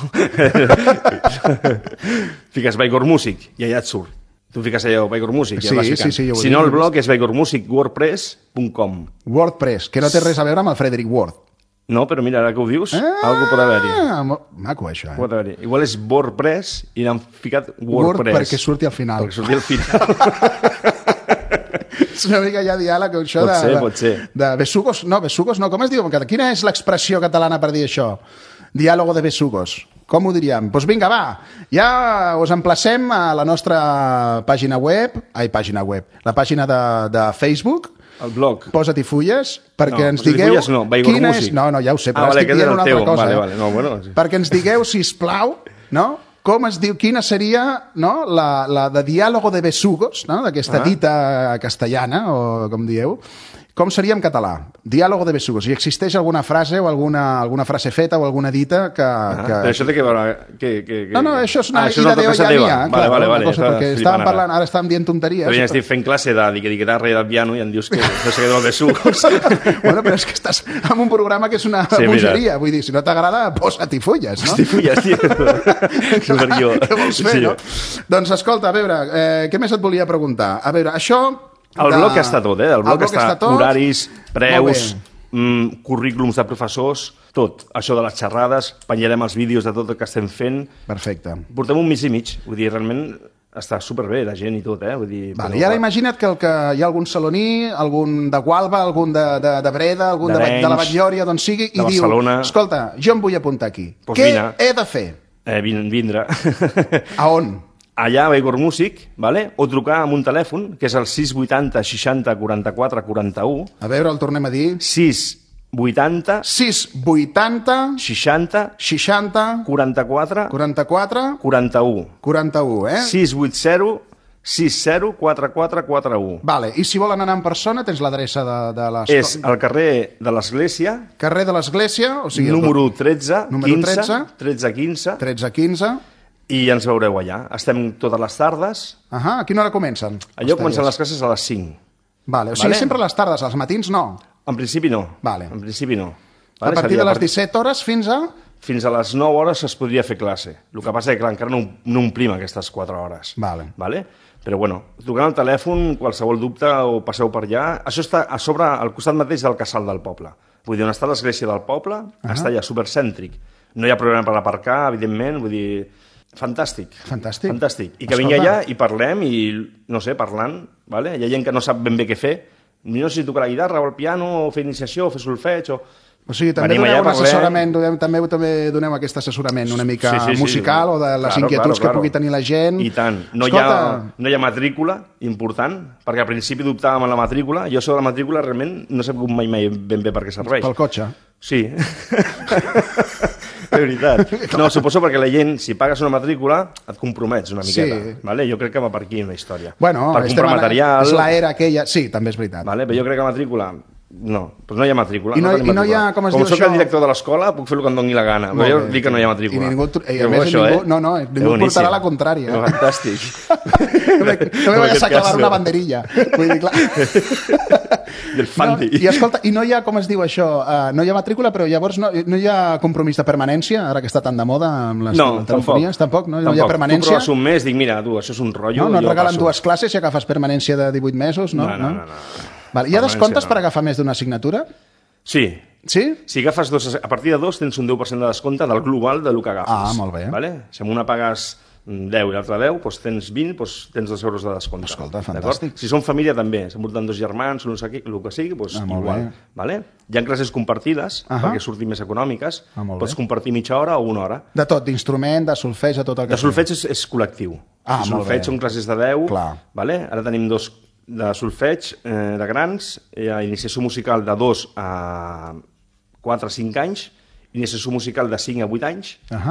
Fiques Baigor Music i allà et surt. Tu fiques allò Baigor Music i ja vas ficant. Sí, si no, el blog és baigormusic.wordpress.com. WordPress, que no té res a veure amb el Frederick Ward. No, però mira, ara que ho dius, algo pot haver-hi. Maco, això, Pot haver-hi. Igual és WordPress i n'han ficat Word WordPress. perquè surti al final. Perquè surti al final. És una mica ja diàleg, això Pot ser. de besugos. No, besugos no. Com es diu? Quina és l'expressió catalana per dir això? Diàlogo de besugos. Com ho diríem? Doncs vinga, va. Ja us emplacem a la nostra pàgina web. La pàgina de Facebook. El blog. Posa't-hi fulles perquè ens Posa't-hi digueu... fulles no, Baigor quina Music. No, ja ho sé, però vale, estic dient una altra cosa. Vale. No, bueno, sí. Perquè ens digueu, sisplau, no? Com es diu, quina seria, no? la de diàlogo de besugos, no? D'aquesta dita castellana, o com dieu. Com seria en català? Diàlogo de besugos. I existeix alguna frase o alguna frase feta o alguna dita que... Però això té que veure... No, això és una ida de olla mía. Vale. Perquè estàvem parlant, ara estàvem dient tonteries. Però ja estic fent classe de guitarra i del piano i em dius que no sé què del besugos. Bueno, però és que estàs en un programa que és una bogeria. Vull dir, si no t'agrada, posa-t'hi fulles, no? Estic fulles, tio. Què vols fer, no? Doncs escolta, a veure, què més et volia preguntar? A veure, això... El blog està tot, El blog està tot. horaris, preus, currículums de professors, tot. Això de les xerrades, penjarem els vídeos de tot el que estem fent. Perfecte. Portem un mes i mig, vull dir, realment està superbé la gent i tot, Vull dir, vale, I ara imagina't que hi ha algun saloní, algun de Gualba, algun de Breda, algun de la Batllòria, d'on sigui, i diu, escolta, jo em vull apuntar aquí. Què he de fer? Vindre. A on? Allà a Baigor Music, vale? O trucar amb un telèfon, que és el 680 60 44 41. A veure, el tornem a dir. 680 60 44 41, 680 60 44 41. Vale, i si volen anar en persona, tens l'adreça de les... És al carrer de l'Església. Carrer de l'Església, o sigui... Número 13, número 13 15. I ens veureu allà. Estem totes les tardes. A quina hora comencen? Allò comencen les classes a les 5. Vale, o sigui, sempre a les tardes, als matins no? En principi no. Vale. En principi no. A partir de les 17 hores fins a... fins a les 9 hores es podria fer classe. El que passa és que clar, encara no omplim aquestes 4 hores. Vale. Però bueno, trucant al telèfon, qualsevol dubte o passeu per allà. Això està a sobre, al costat mateix del casal del poble. Vull dir, on està l'església del poble, està allà, supercèntric. No hi ha problema per aparcar, evidentment, vull dir... Fantàstic. I que vingui allà i parlem, i no sé, parlant, vale? Hi ha gent que no sap ben bé què fer, no sé si tocar la guitarra o el piano, o fer iniciació, o fer solfeig, o sigui, també doneu un assessorament, també doneu aquest assessorament una mica musical o de les inquietuds que pugui tenir la gent. I tant. No hi ha matrícula important, perquè al principi dubtàvem en la matrícula. Jo sobre la matrícula realment no sé mai ben bé per què serveix. Pel cotxe? Sí. De veritat. No, suposo perquè la gent, si pagues una matrícula, et compromets una miqueta. Vale? Jo crec que va per aquí una història. Bueno, per comprar material... És l'era aquella... Sí, també és veritat. Vale? Però jo crec que matrícula... No, doncs no hi ha matrícula. I no hi ha, com es diu això... Com soc el director de l'escola, puc fer el que em doni la gana. Però jo dic que no hi ha matrícula. I ningú et portarà la contrària. Fantàstic. No me vayas a clavar una banderilla. Vull dir, clar... Del Fandi. I escolta, i no hi ha, com es diu això, no hi ha matrícula, però llavors no hi ha compromís de permanència, ara que està tan de moda amb les telefonies? Tampoc. No hi ha permanència? Tu proves un mes, dic, mira, tu, això és un rotllo. No et regalen 2 classes si agafes permanència de 18 mesos, no? No. Vale. Hi ha descomptes per agafar més d'una assignatura? Sí. Sí? Si agafes a partir de 2 tens un 10% de descompte del global del que agafes. Molt bé. Vale? Si amb una pagues 10 i l'altra 10, doncs tens 20, doncs tens 2 euros de descompte. Escolta, fantàstic. Si són família també, s'envolten 2 germans, el que sigui, doncs igual. Vale? Hi ha classes compartides, perquè surtin més econòmiques, pots compartir mitja hora o 1 hora. De tot, d'instrument, de solfeig, de tot el que... De solfeig és col·lectiu. Solfeig són classes de 10, vale? Ara tenim 2 de solfeig de grans, iniciació musical de 2 a 4 a 5 anys, iniciació musical de 5 a 8 anys,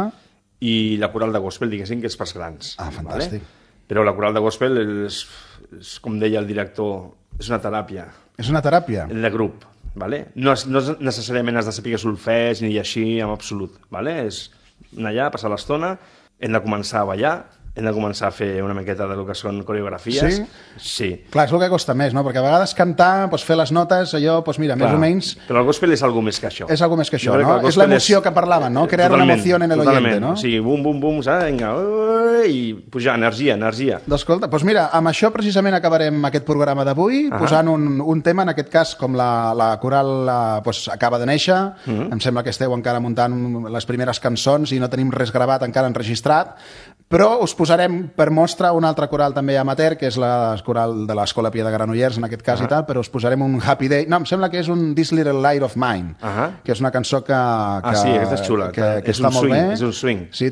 i la coral de gospel, diguéssim, que és pels grans. Fantàstic. Però la coral de gospel és, com deia el director, és una teràpia. És una teràpia? De grup, vale? No necessàriament has de saber solfeig ni així, en absolut. Vale? És anar allà, passar l'estona, hem de començar a ballar, hem de començar a fer una miqueta del que són coreografies. Sí. Clar, és el que costa més, no? Perquè a vegades cantar, fer les notes, allò, més o menys... Però el gospel és algo més que això. És algo més que això, no? És l'emoció que parlaven, no? Crear una emoció en el oyente, no? O sigui, bum, bum, bum, saps? Vinga, i pujar, energia. Doncs escolta, mira, amb això precisament acabarem aquest programa d'avui, posant un tema, en aquest cas, com la coral acaba de néixer, em sembla que esteu encara muntant les primeres cançons i no tenim res gravat encara enregistrat, però us posarem per mostra una altra coral també amateur, que és la coral de l'Escola Pia de Granollers, en aquest cas i tal, però us posarem un Happy Day. No, em sembla que és un This Little Light of Mine, que és una cançó que sí, aquesta és xula. Que està molt bé. És un swing. Sí,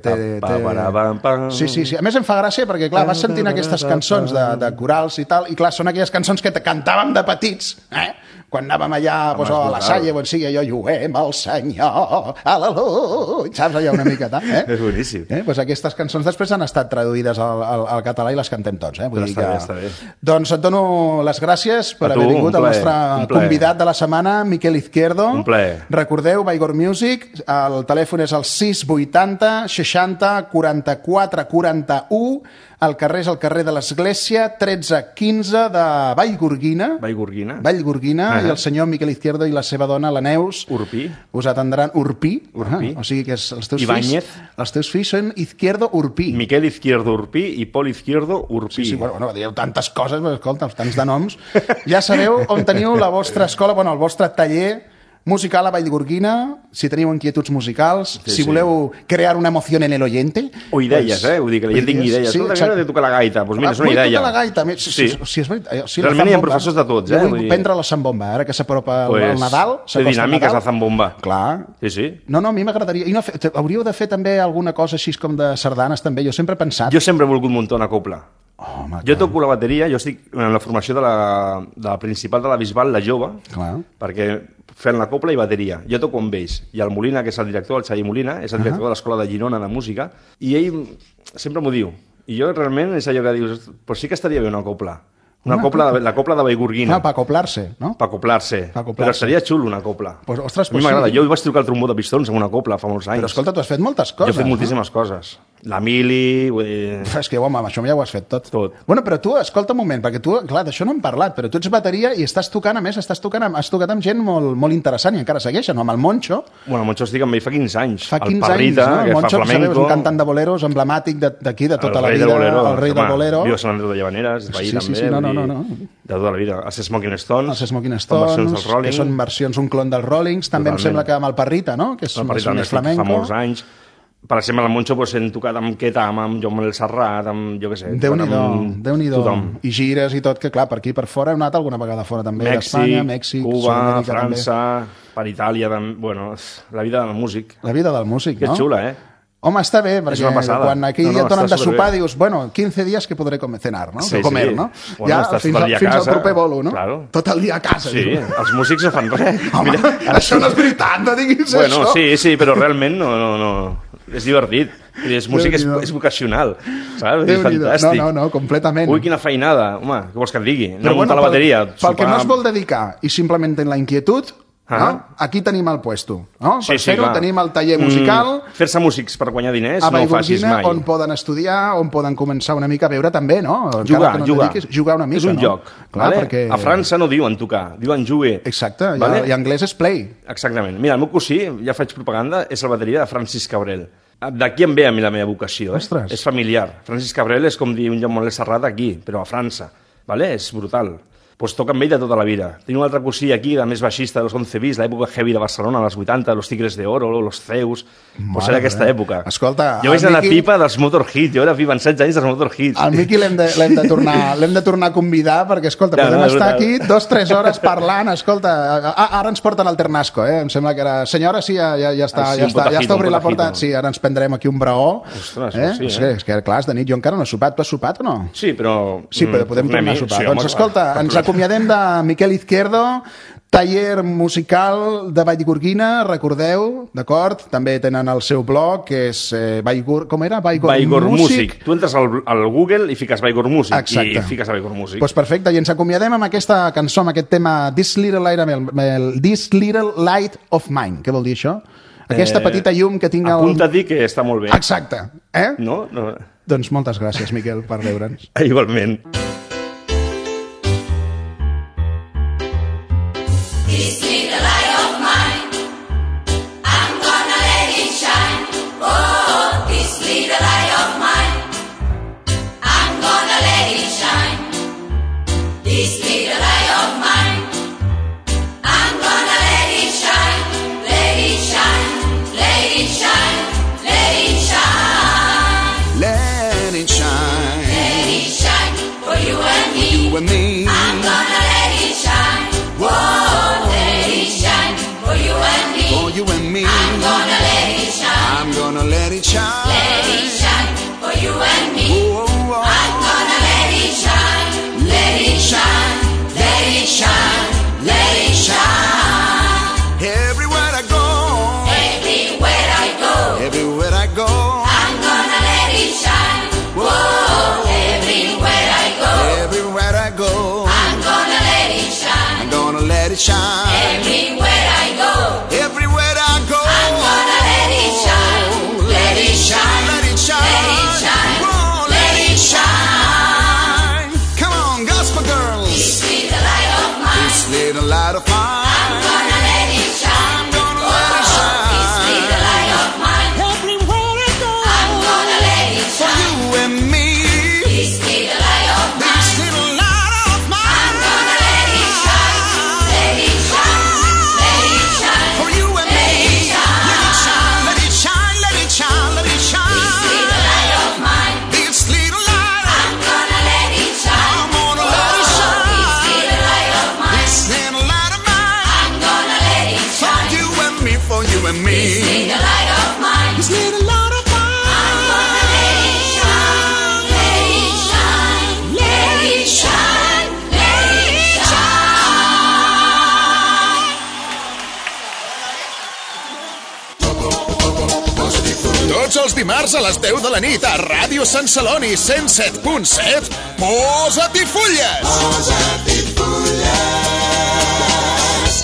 sí. A més em fa gràcia perquè, clar, vas sentint aquestes cançons de corals i tal, i clar, són aquelles cançons que cantàvem de petits, quan anàvem allà a la Salle, on sigui, allò, lluem el Senyor, aleluia, saps, allò una mica, És boníssim. Doncs aquestes cançons després han estat traduïdes al català i les cantem tots. Vull dir que... Està bé. Doncs et dono les gràcies per haver vingut al nostre convidat de la setmana, Miquel Izquierdo. Un plaer. Recordeu, Baigor Music, el telèfon és el 680 60 44 41, el carrer és el carrer de l'Església, 1315 de Vallgorguina. Vallgorguina, i el senyor Miquel Izquierdo i la seva dona, la Neus. Urpí. Us atendran. Urpí. O sigui que els teus Ibáñez. Els teus fills són Izquierdo Urpí. Miquel Izquierdo Urpí i Pol Izquierdo Urpí. Sí, bueno, dieu tantes coses, però escolta, tants de noms. Ja sabeu on teniu la vostra escola, el vostre taller musical a Vallgorguina, si teniu inquietuds musicals, si voleu crear una emoció en el oyente... O idees, vull dir, que la gent tingui idees. Escolta, que m'agrada tocar la gaita, doncs mira, és una idea. Vull tocar la gaita. Realment hi ha professors de tots, Vull prendre la zambomba, ara que s'apropa el Nadal. Té dinàmiques, la zambomba. Clar. Sí. No, a mi m'agradaria... Hauríeu de fer també alguna cosa així com de sardanes, també. Jo sempre he pensat... Jo sempre he volgut muntar una copla. Jo toco la bateria, jo estic en la formació de la principal de la Bisbal, la jove, perquè fent la copla i bateria. Jo toco amb ells. I el Molina, que és el director, el Xavi Molina, és el director de l'Escola de Girona de Música, i ell sempre m'ho diu. I jo realment és allò que dius, però sí que estaria bé una copla. La copla de Vallgorguina. Per acoplar-se, no? Per acoplar-se. Però seria xulo una copla. Ostres, a mi m'agrada. Jo vaig trucar el trombó de pistons amb una copla fa molts anys. Però escolta, tu has fet moltes coses. Jo he fet moltíssimes coses. La Mili... Vull dir... És que, home, això ja ho has fet tot. Tot. Bueno, però tu, escolta un moment, perquè tu, clar, d'això no hem parlat, però tu ets bateria i estàs tocant, a més, has tocat amb gent molt interessant i encara segueixen, no? Amb el Moncho. Bueno, el Moncho estic amb ell fa 15 anys. Fa 15 el Parrita, anys, no? El Moncho, que fa flamenco. sabeu, és un cantant de boleros emblemàtic d'aquí, de tota la vida. El rei del bolero. Viu a Sant Andreu de Llavaneres, veí també. Sí, no. De tota la vida. Els Smoking Stones. Els Smoking Stones, que són versions, un clon dels Rollings. També em sembla que amb el Parrita, no? Que és més flamenco. Fa molts anys. Per exemple, el Moncho hem tocat amb Ketam, amb Joan Manuel Serrat, amb, jo què sé... Déu-n'hi-do. I gires i tot, que clar, per aquí per fora heu anat alguna vegada fora també, d'Espanya, Mèxic, Cuba, França, per Itàlia, bueno, la vida del músic. La vida del músic, no? Que xula, Home, està bé, perquè quan aquell dia et donen de sopar dius, bueno, 15 dies que podré cenar, no? Sí, comer, no? Bueno, ja fins al proper bolo, no? Claro. Tot el dia a casa. Sí, els músics no fan res. Home, això no és veritat, no diguis això. Bueno, sí, però realment no. És divertit. És música, és vocacional, saps? És fantàstic. No, completament. Ui, quina feinada. Home, què vols que et digui? No muntar la bateria. Pel que no es vol dedicar i simplement en la inquietud, no? Aquí tenim el puesto. No? Per fer-ho tenim el taller musical. Fer-se músics per guanyar diners a no ho facis mai. On poden estudiar, on poden començar una mica a veure també, no? Jugar una mica, és un joc. Clar, vale? perquè... A França no diuen tocar, diuen jouer. Exacte, vale? i anglès és play. Exactament. Mira, el meu cosí, ja faig propaganda, és el bateria de Francis Cabrel. D'aquí em ve a mi la meva vocació. És familiar. Francis Cabrel és com dir un Joan Manuel Serrat aquí, però a França. Vale? És brutal. Pues toca amb ell de tota la vida. Tinc un altre cosí aquí, de més baixista, de los 11 bis, l'època heavy de Barcelona, als 80, los Tigres de Oro, los Zeus... Pues era aquesta època. Escolta, jo vaig anar a la pipa dels Motorhead, jo era pipa en 16 anys dels Motorhead. El Miqui l'hem de tornar a convidar, perquè, escolta, podem estar aquí 2-3 hores parlant, escolta, ara ens porten al Ternasco, em sembla que era... Senyora, sí, ja està obrint la porta, sí, ara ens prendrem aquí un braó. Ostres, sí, És que, clar, de nit jo encara no he sopat. Tu has sopat o no? Sí, però... Sí, però podem tornar a sopar. Doncs, escolta, ens acomiadem de Miquel Izquierdo, taller musical de Vallgorguina, recordeu, d'acord? També tenen el seu blog, que és com era? Vallgor Music. Tu entres al Google i fiques Vallgor Music. Exacte. I fiques a Vallgor Music. Doncs perfecte, i ens acomiadem amb aquesta cançó, amb aquest tema This Little Light of Mine. Què vol dir això? Aquesta petita llum que tinc Apunta-t'hi que està molt bé. Exacte. No? Doncs moltes gràcies, Miquel, per veure'ns. Igualment. This little light of mine, I'm gonna let it shine. Oh, this little light of mine, I'm gonna let it shine. This little light of mine, I'm gonna let it shine. Let it shine, let it shine, let it shine. Let it shine. Let it shine for you and me. You and me. I'm gonna let it shine. Whoa, let it shine for you and me. For you and me. I'm gonna let it shine. I'm gonna let it shine. Let it shine for you and me. Whoa, whoa. I'm gonna let it shine. Let it shine. Let it shine. Let it shine. Everywhere I go. Everywhere I go. Everywhere I go. I'm gonna let it shine. Whoa, everywhere I go. Everywhere I go. I'm gonna let it shine. I'm gonna let it shine. Everywhere I go. Everywhere I go. I'm gonna let it shine. Let it shine. Let it shine. Let it shine. Whoa, let it shine. Come on, gospel girls. This little light of mine, This little light of mine. I'm gonna let it shine. I'm gonna let it shine. This little light of mine, Everywhere I go. I'm gonna let it For shine. you and me. This little light of This mine, little light of mine. I'm gonna let it shine. Let it shine. Let it shine. For you and me. Let it shine. Let it shine. Let it shine. Let it shine. Let it shine. This little light of mine, This little light. I'm gonna let it shine. I'm gonna let it shine. This little light of mine, This little light of mine. I'm gonna let it For shine. you and me. For you and me. This little light of mine, This little light of I'm gonna let it shine. Let it shine. Let it shine. Let it shine. Tots els dimarts a les 10 de la nit a Ràdio Sant Celoni 107.7, Posa-t'hi fulles! Posa-t'hi fulles!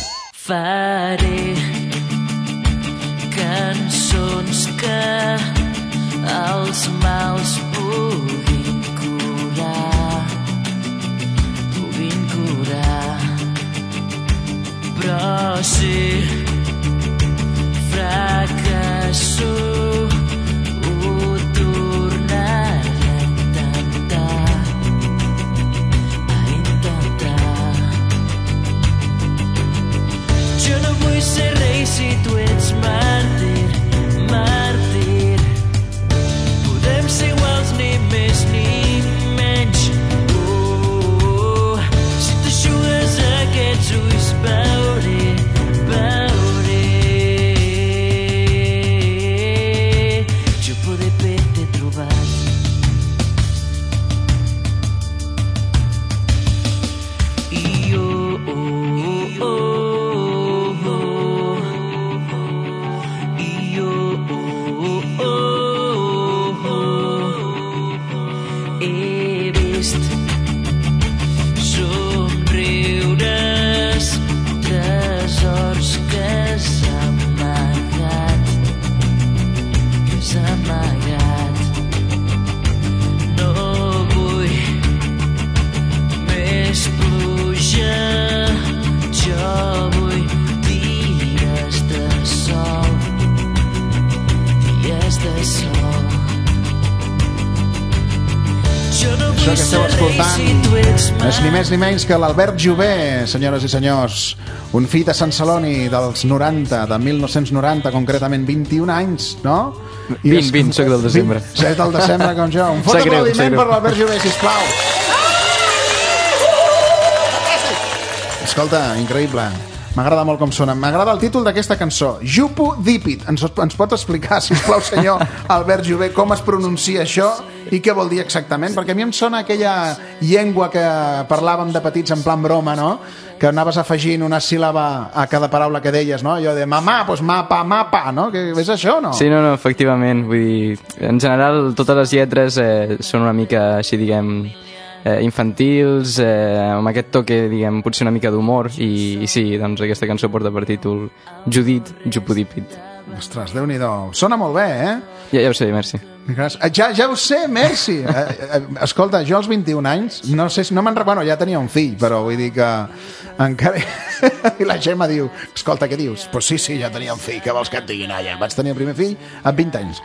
Faré cançons que els mals puguin curar, però si fracasso ho tornaré a intentar. Jo no vull ser rei si tu ets màrtir. Podem ser iguals ni més ni menys. Si t'aixugues aquests ulls veuré. Jo poder t'he trobat. I he vist somriures, tresors que has amagat. No vull més pluja, jo vull dies de sol. Això que esteu escoltant és ni més ni menys que l'Albert Jové, senyores i senyors. Un fit a Sant Celoni dels 90, de 1990, concretament 21 anys, no? 20, soc del desembre. És del desembre, com jo. Un fort aplaudiment per l'Albert Jové, sisplau. Escolta, increïble. M'agrada molt com sona. M'agrada el títol d'aquesta cançó, Jupo Dípit. Ens pot explicar, sisplau, senyor Albert Jové, com es pronuncia això i què vol dir exactament? Perquè a mi em sona aquella llengua que parlàvem de petits en plan broma, no? Que anaves afegint una síl·laba a cada paraula que deies, no? Allò de mamà, doncs mapa, no? Que és això, no? Sí, no, efectivament. Vull dir, en general, totes les lletres són una mica, així diguem, infantils, amb aquest toque, diguem, potser una mica d'humor, i sí, doncs aquesta cançó porta per títol Judit, Jupudípit. Ostres, Déu-n'hi-do. Sona molt bé, eh? Ja ho sé, merci. Ja ho sé, merci. Escolta, jo als 21 anys, no sé, no me'n recordo, ja tenia un fill, però vull dir que encara... I la Gemma diu, escolta, què dius? Pues sí, ja tenia un fill, què vols que et digui, noia? Vaig tenir el primer fill amb 20 anys.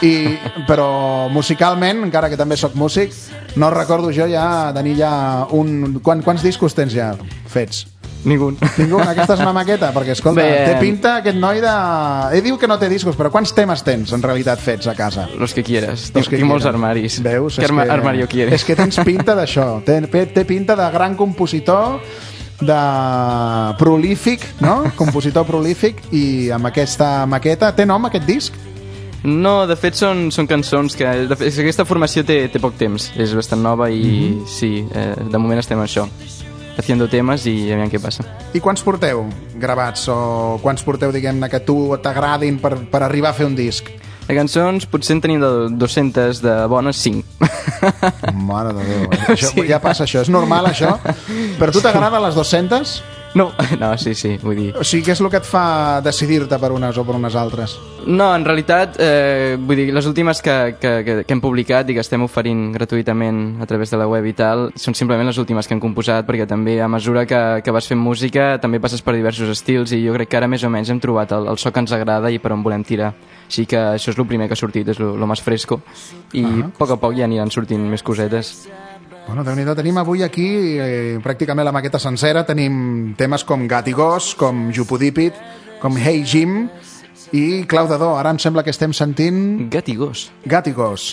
Però musicalment, encara que també sóc músic, no recordo jo ja tenir ja un... Quants discos tens ja fets? Ningú. Aquesta és una maqueta, perquè escolta, té pinta aquest noi de... Ell diu que no té discos, però quants temes tens en realitat fets a casa? Los que quieras. Tinc molts armaris. Veus? ¿Qué armario quieres? És que tens pinta d'això. Té pinta de gran compositor, de prolífic, no? Compositor prolífic, i amb aquesta maqueta... Té nom aquest disc? No, de fet són cançons que... Aquesta formació té poc temps, és bastant nova i sí, de moment estem en això, haciendo temes i aviam què passa. I quants porteu gravats o quants porteu, diguem-ne, que tu t'agradin per arribar a fer un disc? De cançons potser en tenim de 200, de bones 5. Mare de Déu, això, sí. Ja passa això, és normal això? Però tu t'agraden les 200? No, sí, vull dir... O sigui, què és el que et fa decidir-te per unes o per unes altres? No, en realitat, vull dir, les últimes que hem publicat i que estem oferint gratuïtament a través de la web i tal, són simplement les últimes que hem composat, perquè també a mesura que vas fent música també passes per diversos estils i jo crec que ara més o menys hem trobat el so que ens agrada i per on volem tirar. Així que això és el primer que ha sortit, és lo més fresco, i a poc ja aniran sortint més cosetes. Bueno, Déu-n'hi-do, tenim avui aquí pràcticament la maqueta sencera, tenim temes com Gat i Gos, com Jupudípit, com Hey Jim i Clau de Do. Ara em sembla que estem sentint... Gat i Gos. Gat i Gos.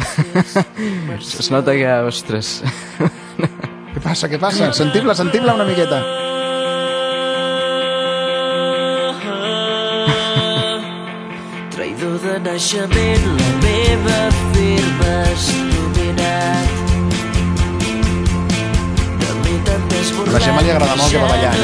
Es nota que, ostres... Què passa? Sentim-la una miqueta. Traïdor de naixement, la meva firma has dominat. A la Gemma li agrada molt que va ballant,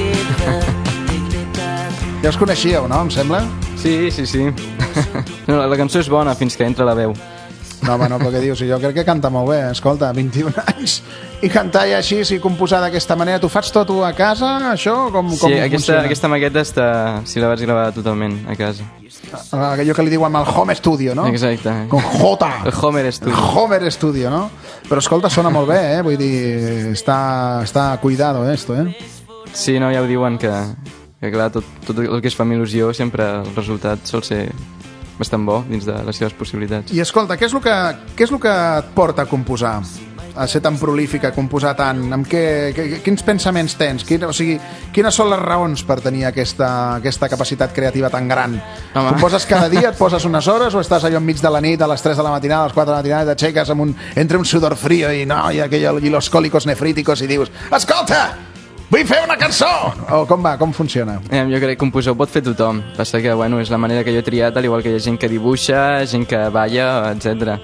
Ja us coneixíeu, no? Em sembla? Sí. No, la cançó és bona fins que entra la veu. No, home, no, però què dius? Jo crec que canta molt bé, escolta, 21 anys i cantar ja així, si composar d'aquesta manera. Tu fas tot a casa, això? Com funciona? Aquesta maqueta si la vaig gravar totalment a casa. Allò que li diuen el home studio, no? Exacte. Con J. El Homer Studio. Homer Studio, no? Però escolta, sona molt bé, vull dir, està cuidado, esto, Sí, no, ja ho diuen que clar, tot el que es fa amb il·lusió, sempre el resultat sol ser bastant bo dins de les seves possibilitats. I escolta, què és el que et porta a composar? A ser tan prolífic, a composar tant? Quins pensaments tens? Quines són les raons per tenir aquesta capacitat creativa tan gran? Home. Composes cada dia, et poses unes hores, o estàs allò enmig de la nit, a les 3 de la matinada, a les 4 de la matinada, t'aixeques entre un sudor frío i los cólicos nefríticos i dius, escolta, vull fer una cançó! O com va, com funciona? Jo crec que composar ho pot fer tothom. Passa que, és la manera que jo he triat, al igual que hi ha gent que dibuixa, gent que balla, etc.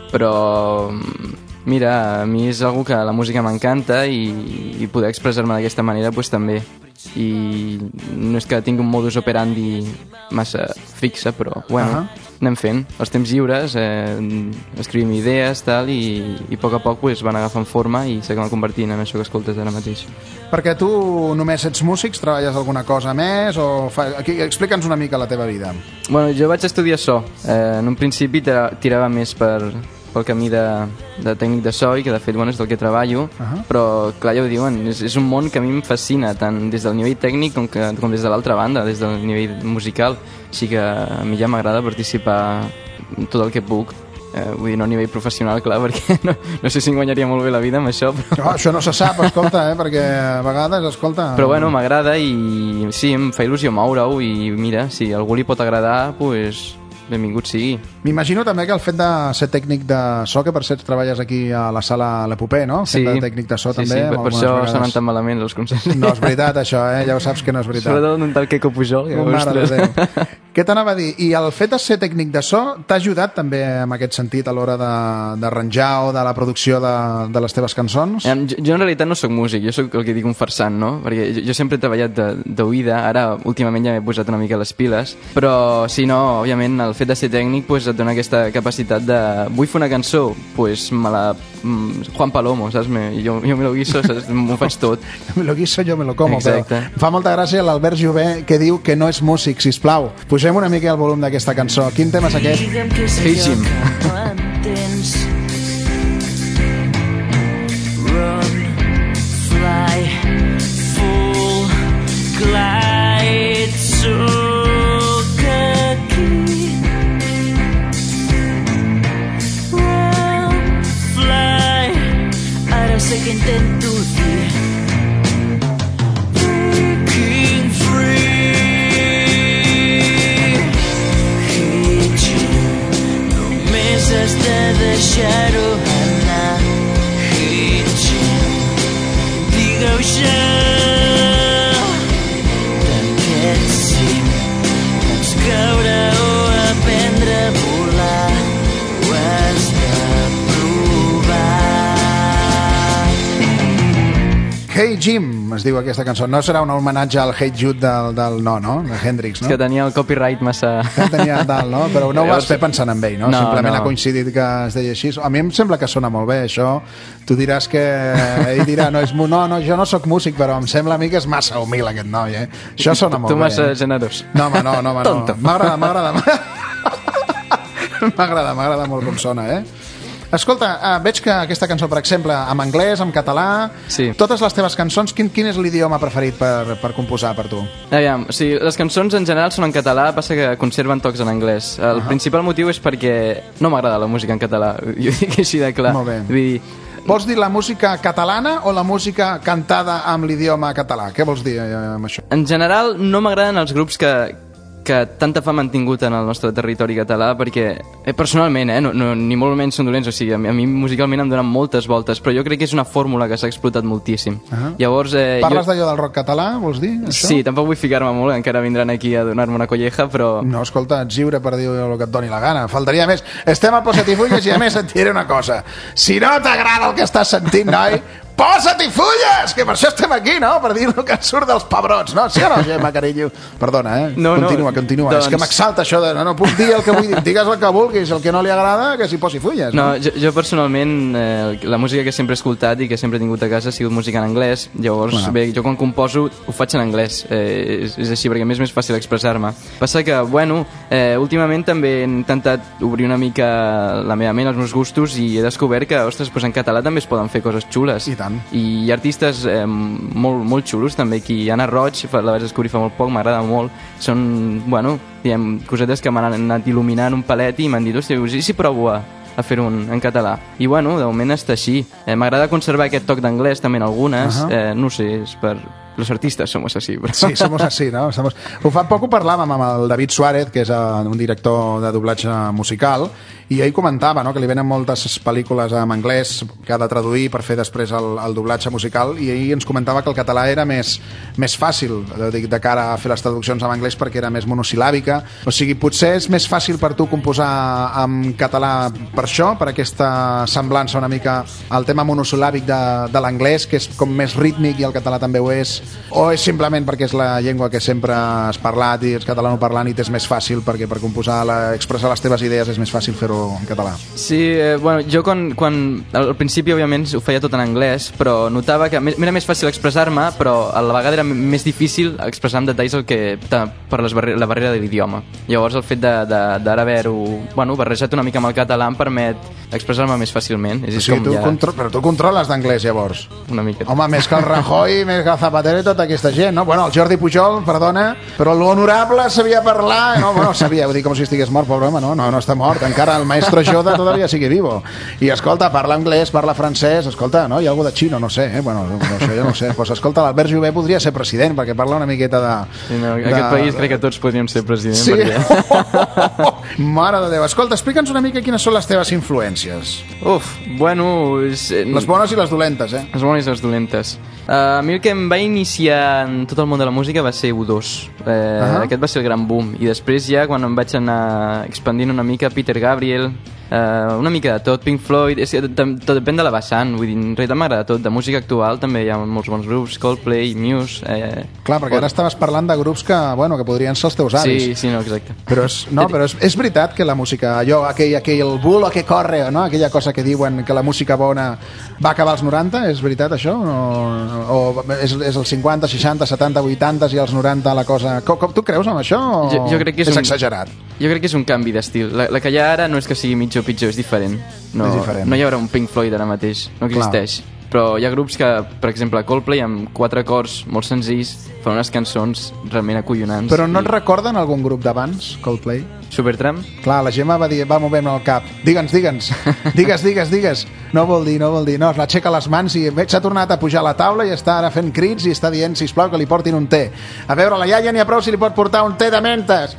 Però, mira, a mi és algo que la música m'encanta i poder expressar-me d'aquesta manera, també. I no és que tingui un modus operandi massa fixe, però, anem fent. Els temps lliures, escrivim idees, tal, i a poc van agafant forma i s'acaben convertint en això que escoltes ara mateix. Perquè tu només ets músic, treballes alguna cosa més, explica'ns una mica la teva vida. Jo vaig estudiar so. En un principi tirava més pel camí de tècnic de so i que de fet és del que treballo, però clar, ja ho diuen, és un món que a mi em fascina tant des del nivell tècnic com des de l'altra banda, des del nivell musical, així que a mi ja m'agrada participar en tot el que puc. Vull dir, no a nivell professional, clar, perquè no sé si em guanyaria molt bé la vida amb això, però... Això no se sap, escolta, perquè a vegades, escolta... Però m'agrada i sí, em fa il·lusió moure-ho i mira, si a algú li pot agradar, doncs benvingut sigui. M'imagino també que el fet de ser tècnic de so, que per cert treballes aquí a la sala L'Epopé, no? Sí, de tècnic de so, també. Sí, per això sonen tan malament els concerts. No és veritat, això, ja ho saps que no és veritat. Sobretot un tal Queco Pujol. Mare de Déu. Què t'anava a dir? I el fet de ser tècnic de so t'ha ajudat també en aquest sentit a l'hora d'arranjar o de la producció de les teves cançons? Jo en realitat no sóc músic, jo sóc el que dic un farsant, no? Perquè jo sempre he treballat d'oïda, ara últimament ja m'he posat una mica les piles, però sí, no, òbviament el fet de ser tècnic et dona aquesta capacitat de vull fer una cançó, me la... Juan Palomo, saps? Jo me lo guiso, m'ho faig tot. Me lo guiso, jo me lo como. Exacte. Però em fa molta gràcia l'Albert Jové que diu que no és músic, sisplau. Pugem una mica el volum d'aquesta cançó. Quin tema és aquest? Hey Jim. Run, fly, full, glide, sóc aquí. Run, fly, ara sé que intento dir. Breaking free. Hey Jim, només has de deixar-ho anar. Hey Jim, digue-ho ja. D'aquest cim pots caure o aprendre a volar. Ho has de provar. Hey Jim, es diu aquesta cançó. No serà un homenatge al Hey Jude del no, de Hendrix, no? És que tenia el copyright massa... Que tenia tal, no? Però no ho vas fer pensant en ell, no? No, simplement no. ha coincidit que es deia així. A mi em sembla que sona molt bé, això. Tu diràs que... Ell dirà, no, jo no sóc músic, però em sembla a mi que és massa humil aquest noi, Això sona molt bé. Tu massa generós. No, home, no. Tonto. M'agrada. M'agrada molt com sona, Escolta, veig que aquesta cançó, per exemple, en anglès, en català, sí. Totes les teves cançons, quin és l'idioma preferit per composar per tu? Aviam, o sigui, les cançons en general són en català, passa que conserven tocs en anglès. El principal motiu és perquè no m'agrada la música en català, jo dic així de clar. Molt bé. Vull dir... Vols dir la música catalana o la música cantada amb l'idioma català? Què vols dir amb això? En general, no m'agraden els grups que tanta fama han tingut en el nostre territori català, perquè personalment, ni molt menys són dolents, o sigui, a mi musicalment em donen moltes voltes, però jo crec que és una fórmula que s'ha explotat moltíssim. Llavors, parles d'allò del rock català, vols dir, això? Sí, tampoc vull ficar-me molt, encara vindran aquí a donar-me una colleja, però... No, escolta, ets lliure per dir el que et doni la gana, faltaria més. Estem a Posetifulles i a més et diré una cosa. Si no t'agrada el que estàs sentint, noi, Posa-t'hi fulles! Que per això estem aquí, no? Per dir el que surt dels pebrots, no? Sí o no, Gemma, carinyo? Perdona, No, continua. doncs- És que m'exalta això de... No puc dir el que vull dir. Digues el que vulguis, el que no li agrada, que s'hi posi fulles. No, jo personalment, la música que sempre he escoltat i que sempre he tingut a casa ha sigut música en anglès. Llavors, bé, jo quan composo ho faig en anglès. És així, perquè a més és fàcil expressar-me. Passa que, bueno, últimament també he intentat obrir una mica la meva ment, els meus gustos, i he descobert que, ostres, doncs en català també es poden fer coses xules. I tant. I hi ha artistes molt xulos també aquí. Anna Roig, la vaig descobrir fa molt poc, m'agrada molt. Són, bueno, diguem, cosetes que m'han anat il·luminant un palet i m'han dit, hòstia, i si provo a fer-ho en català. I bueno, de moment està així. M'agrada conservar aquest toc d'anglès també en algunes. No sé, és per... Los artistes somos así, però... Sí, somos así, no? Fa poc ho parlàvem amb el David Suárez, que és un director de doblatge musical, i ell comentava, no?, que li venen moltes pel·lícules en anglès que ha de traduir per fer després el doblatge musical, i ell ens comentava que el català era més fàcil de cara a fer les traduccions en anglès perquè era més monosil·làbica. O sigui, potser és més fàcil per tu composar en català per això, per aquesta semblança una mica al tema monosil·làbic de l'anglès, que és com més rítmic i el català també ho és, o és simplement perquè és la llengua que sempre has parlat i ets catalanoparlant i t'és més fàcil perquè per composar, expressar les teves idees és més fàcil fer-ho en català? Sí, bueno, jo quan al principi òbviament ho feia tot en anglès, però notava que era més fàcil expressar-me, però a la vegada era més difícil expressar amb detalls el que per la barrera de l'idioma. Llavors el fet d'ara haver-ho barrejat una mica amb el català em permet expressar-me més fàcilment. O sigui, però tu controles d'anglès llavors? Una mica. Home, més que el Rajoy, més que el Zapatero i tota aquesta gent, no? Bueno, el Jordi Pujol, perdona, però l'honorable sabia parlar, no, bueno, sabia, vull dir com si estigués mort, pobre home, no està mort, encara el maestro Yoda todavía sigue vivo. I escolta, parla anglès, parla francès, escolta, no? Hi ha algú de xino, no sé, bueno, això jo no sé. Pues escolta, l'Albert Jové podria ser president, perquè parla una miqueta de... Sí, no, aquest país crec que tots podríem ser president. Sí? Perquè... Mare de Déu. Escolta, explica'ns una mica quines són les teves influències. Bueno... Les bones i les dolentes, eh? Les bones i les dolentes. A mi el que em va iniciar en tot el món de la música va ser U2. Aquest va ser el gran boom. I després ja, quan em vaig anar expandint una mica, Peter Gabriel, una mica de tot, Pink Floyd, tot depèn de la vessant, vull dir, en realitat m'agrada tot. De música actual també hi ha molts bons grups, Coldplay, Muse... Clar, perquè ara estaves parlant de grups que podrien ser els teus avis. Sí, no, exacte. Però és veritat que la música, allò, aquell bulo que corre, no? Aquella cosa que diuen que la música bona va acabar als 90, és veritat això? O és els 50, 60, 70, 80 i als 90 la cosa... Tu creus en això o jo crec que és exagerat? Jo crec que és un canvi d'estil. La que hi ha ara no és que sigui millor o pitjor, és diferent. No hi haurà un Pink Floyd ara mateix, no existeix. Clar. Però hi ha grups que, per exemple, Coldplay, amb 4 acords molt senzills, fan unes cançons realment acollonants. Però no et recorden algun grup d'abans, Coldplay? Supertramp? Clar, la Gemma va dir, va movent el cap. Digues. No vol dir. No, l'aixeca les mans i s'ha tornat a pujar a la taula i està ara fent crits i està dient, sisplau, que li portin un té. A veure, la iaia n'hi ha prou si li pot portar un té de mentes.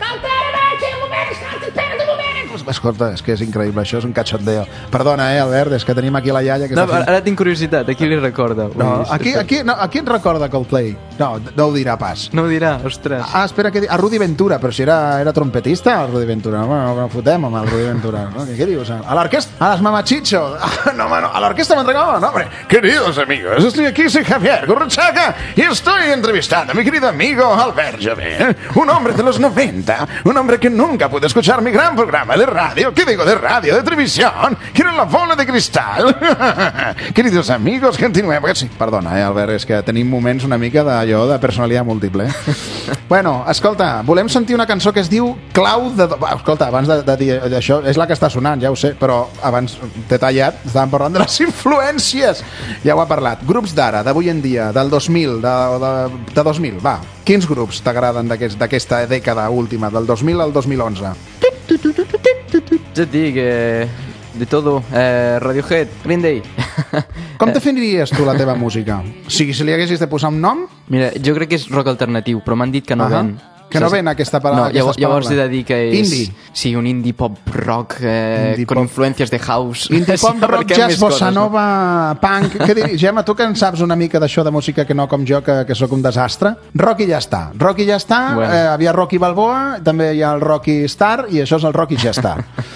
Escolta, és que és increïble, això és un cachondeo. Perdona, Albert, és que tenim aquí la iaia que ara tinc curiositat, a qui li recorda? A qui et recorda Coldplay? No ho dirà pas. No ho dirà, ostres. Espera, a Rudy Ventura, però si era trompetista el Rudy Ventura. No fotem amb el Rudy Ventura, no? Què dius? A l'orquestra? A las Mamachicho? No, a l'orquestra m'entregaba, no, hombre. Queridos amigos, estoy aquí, soy Javier Gurruchaga y estoy entrevistando a mi querido amigo Albert Jové, un hombre de los 90, un hombre que nunca pudo escuchar mi gran programa de radio, ¿qué digo? De radio, de televisión, que era la bola de cristal. Queridos amigos, continuem. Sí, perdona, Albert, és que tenim moments una mica d'allò de personalitat múltiple. Bueno, escolta, volem sentir una cançó que es diu Clau de... Escolta, abans de dir això, és la que està sonant, ja ho sé, però abans t'he tallat, estàvem parlant de les influències. Ja ho ha parlat. Grups d'ara, d'avui en dia, del 2000, de 2000, va. Quins grups t'agraden d'aquesta dècada última, del 2000 al 2011? Ja et dic, de todo, Radiohead, Green Day. Com definiries tu la teva música? O sigui, si li haguessis de posar un nom? Mira, jo crec que és rock alternatiu, però m'han dit que no ven. Que no ven aquesta paraula. No, llavors he de dir que és... Indie. Sí, un indie pop rock con influències de house. Indie pop rock, jazz, bossa nova, punk... Què diries? Gemma, tu que en saps una mica d'això de música que no com jo, que sóc un desastre? Rocky ja està. Rocky ja està, bueno. Havia Rocky Balboa, també hi ha el Rocky Star, i això és el Rocky ja està.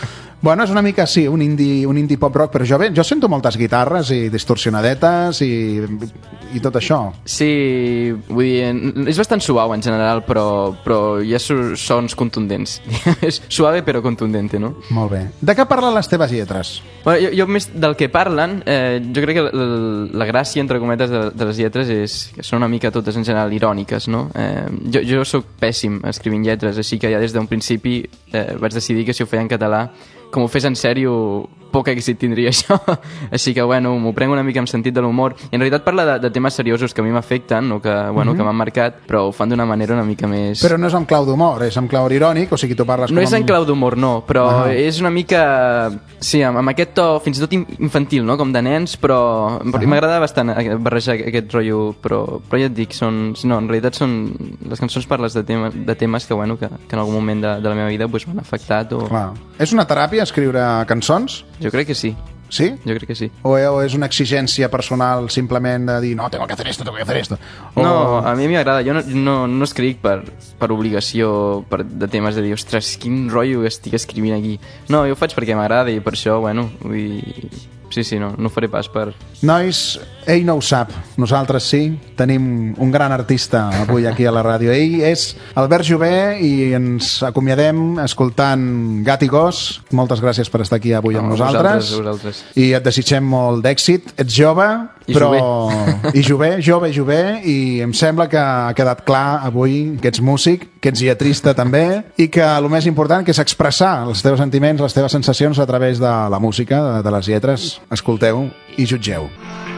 Bueno, és una mica, sí, un indie pop rock, però jo sento moltes guitarres i distorsionadetes i tot això. Sí, vull dir, és bastant suau en general, però hi ha sons contundents. És suave però contundente, no? Molt bé. De què parlen les teves lletres? Bueno, jo més del que parlen, jo crec que la gràcia, entre cometes, de les lletres és que són una mica totes en general iròniques, no? Jo soc pèssim escrivint lletres, així que ja des d'un principi vaig decidir que si ho feia en català, com ho fes en sèrio, poc èxit tindria això. Així que, bueno, m'ho prenc una mica amb sentit de l'humor. I en realitat parla de temes seriosos que a mi m'afecten o que, bueno, que m'han marcat, però ho fan d'una manera una mica més... Però no és amb clau d'humor, és amb clau irònic, o sigui, tu parles com... No és en clau d'humor, no, però és una mica... Sí, amb aquest to fins i tot infantil, no?, com de nens, però m'agrada bastant barrejar aquest rotllo, però ja et dic, no, en realitat són... Les cançons parles de temes que, bueno, que en algun moment de la meva vida m'han afectat o... Clar. És una teràpia escriure cançons? Jo crec que sí. Sí? Jo crec que sí. O és una exigència personal simplement de dir no, tengo que hacer esto, tengo que hacer esto? No, a mi m'agrada. Jo no escric per obligació de temes de dir, ostres, quin rotllo estic escrivint aquí. No, jo ho faig perquè m'agrada i per això, bueno, sí, no ho faré pas per... Nois, ell no ho sap, nosaltres sí. Tenim un gran artista avui aquí a la ràdio. Ell és Albert Jové i ens acomiadem escoltant Gat i Gos. Moltes gràcies per estar aquí avui amb nosaltres. Vosaltres. I et desitgem molt d'èxit. Ets jove, però... I jove, i em sembla que ha quedat clar avui que ets músic, que ets lletrista també, i que el més important que és expressar els teus sentiments, les teves sensacions a través de la música, de les lletres. Escolteu i jutgeu.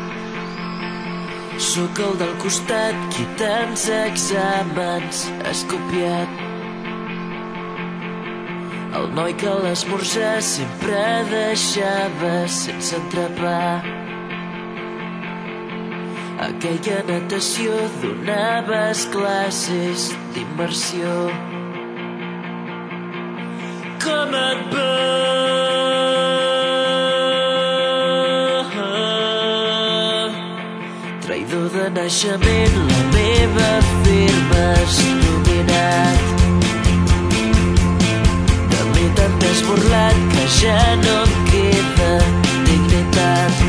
Sóc el del costat qui tants exàmens has copiat. El noi que a l'esmorzar sempre deixava sense entrepà. Aquella natació donaves classes d'immersió. Com et va? Traïdor de naixement, la meva firma has dominat. De mi tant t'has burlat que ja no em queda dignitat.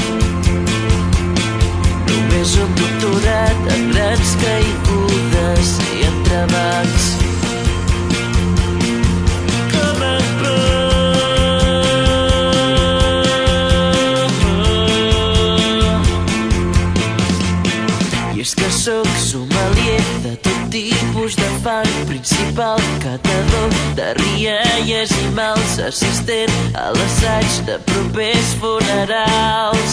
Només un doctorat amb grans caigudes i entrebancs. Com et va? I és que sóc sommelier de tot tipus de fang, principal, catador de rialles i mals, assistent a l'assaig de propers funerals.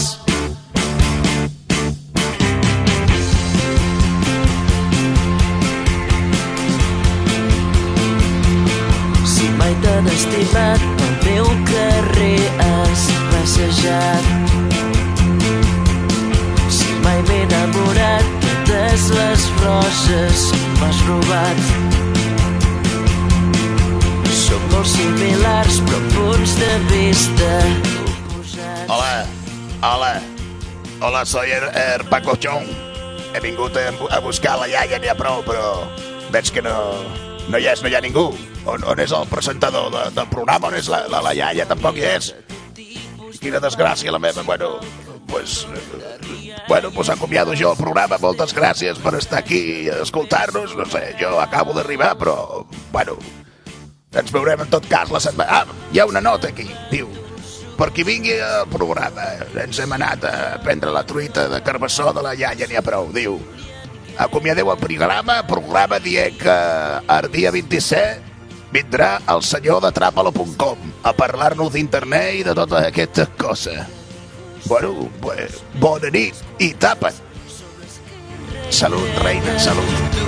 Si mai t'han estimat, pel meu carrer has passejat. Si mai m'he enamorat, totes les roses m'has robat. Som molt similars, però punts de vista oposats. Hola, soy el Paco Chong. He vingut a buscar la iaia, n'hi ha prou, però veig que no hi ha ningú. On és el presentador del programa? On és la iaia? Tampoc hi és. Quina desgràcia la meva. Bueno, pues acomiado jo el programa. Moltes gràcies per estar aquí i escoltar-nos. No sé, jo acabo d'arribar, però, bueno, ens veurem en tot cas la setmana. Hi ha una nota aquí, diu: per qui vingui al programa, ens hem anat a prendre la truita de carbassó de la iaia, n'hi ha prou, diu. Acomiadeu el programa dient que el dia 27 vindrà el senyor de Trapalo.com a parlar-nos d'internet i de tota aquesta cosa. Bueno, pues, bona nit i tapa't. Salut, reina, salut.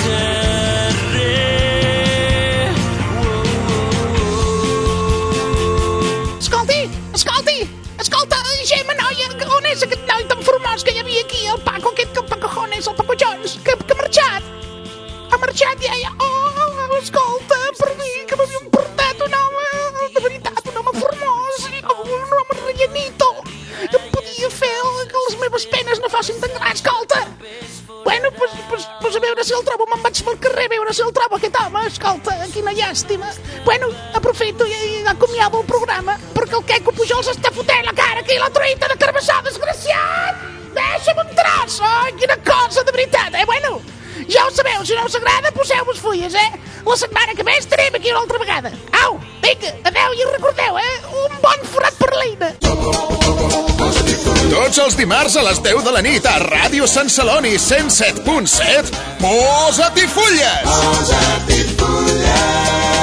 Escolta, Gemma, noia, on és aquest noi tan formós que hi havia aquí, el Paco, el Paco Jones, el Paco Jones, que ha marxat? Ha marxat ja. Oh, escolta, per mi, que m'havien portat un home, de veritat, un home formós, un home rellenito, que em podia fer que les meves penes no fossin tan grans, escolta. Bueno, pues a veure si el trobo, me'n vaig pel carrer a veure si el trobo, aquest home. Escolta, quina llàstima. Bueno, aprofito i acomiado el programa, perquè el Queco Pujol s'està fotent la cara aquí, la truita de Carbassó, desgraciat! Deixa'm un tros! Oh, quina cosa, de veritat, Bueno, ja ho sabeu, si no us agrada, poseu-vos fulles, La setmana que ve estarem aquí una altra vegada. Au, vinga, adeu i recordeu, un bon forat per l'eina. Tots els dimarts a les 10 de la nit a Ràdio Sant Celoni 107.7, posa't-hi fulles! Posa't-hi fulles!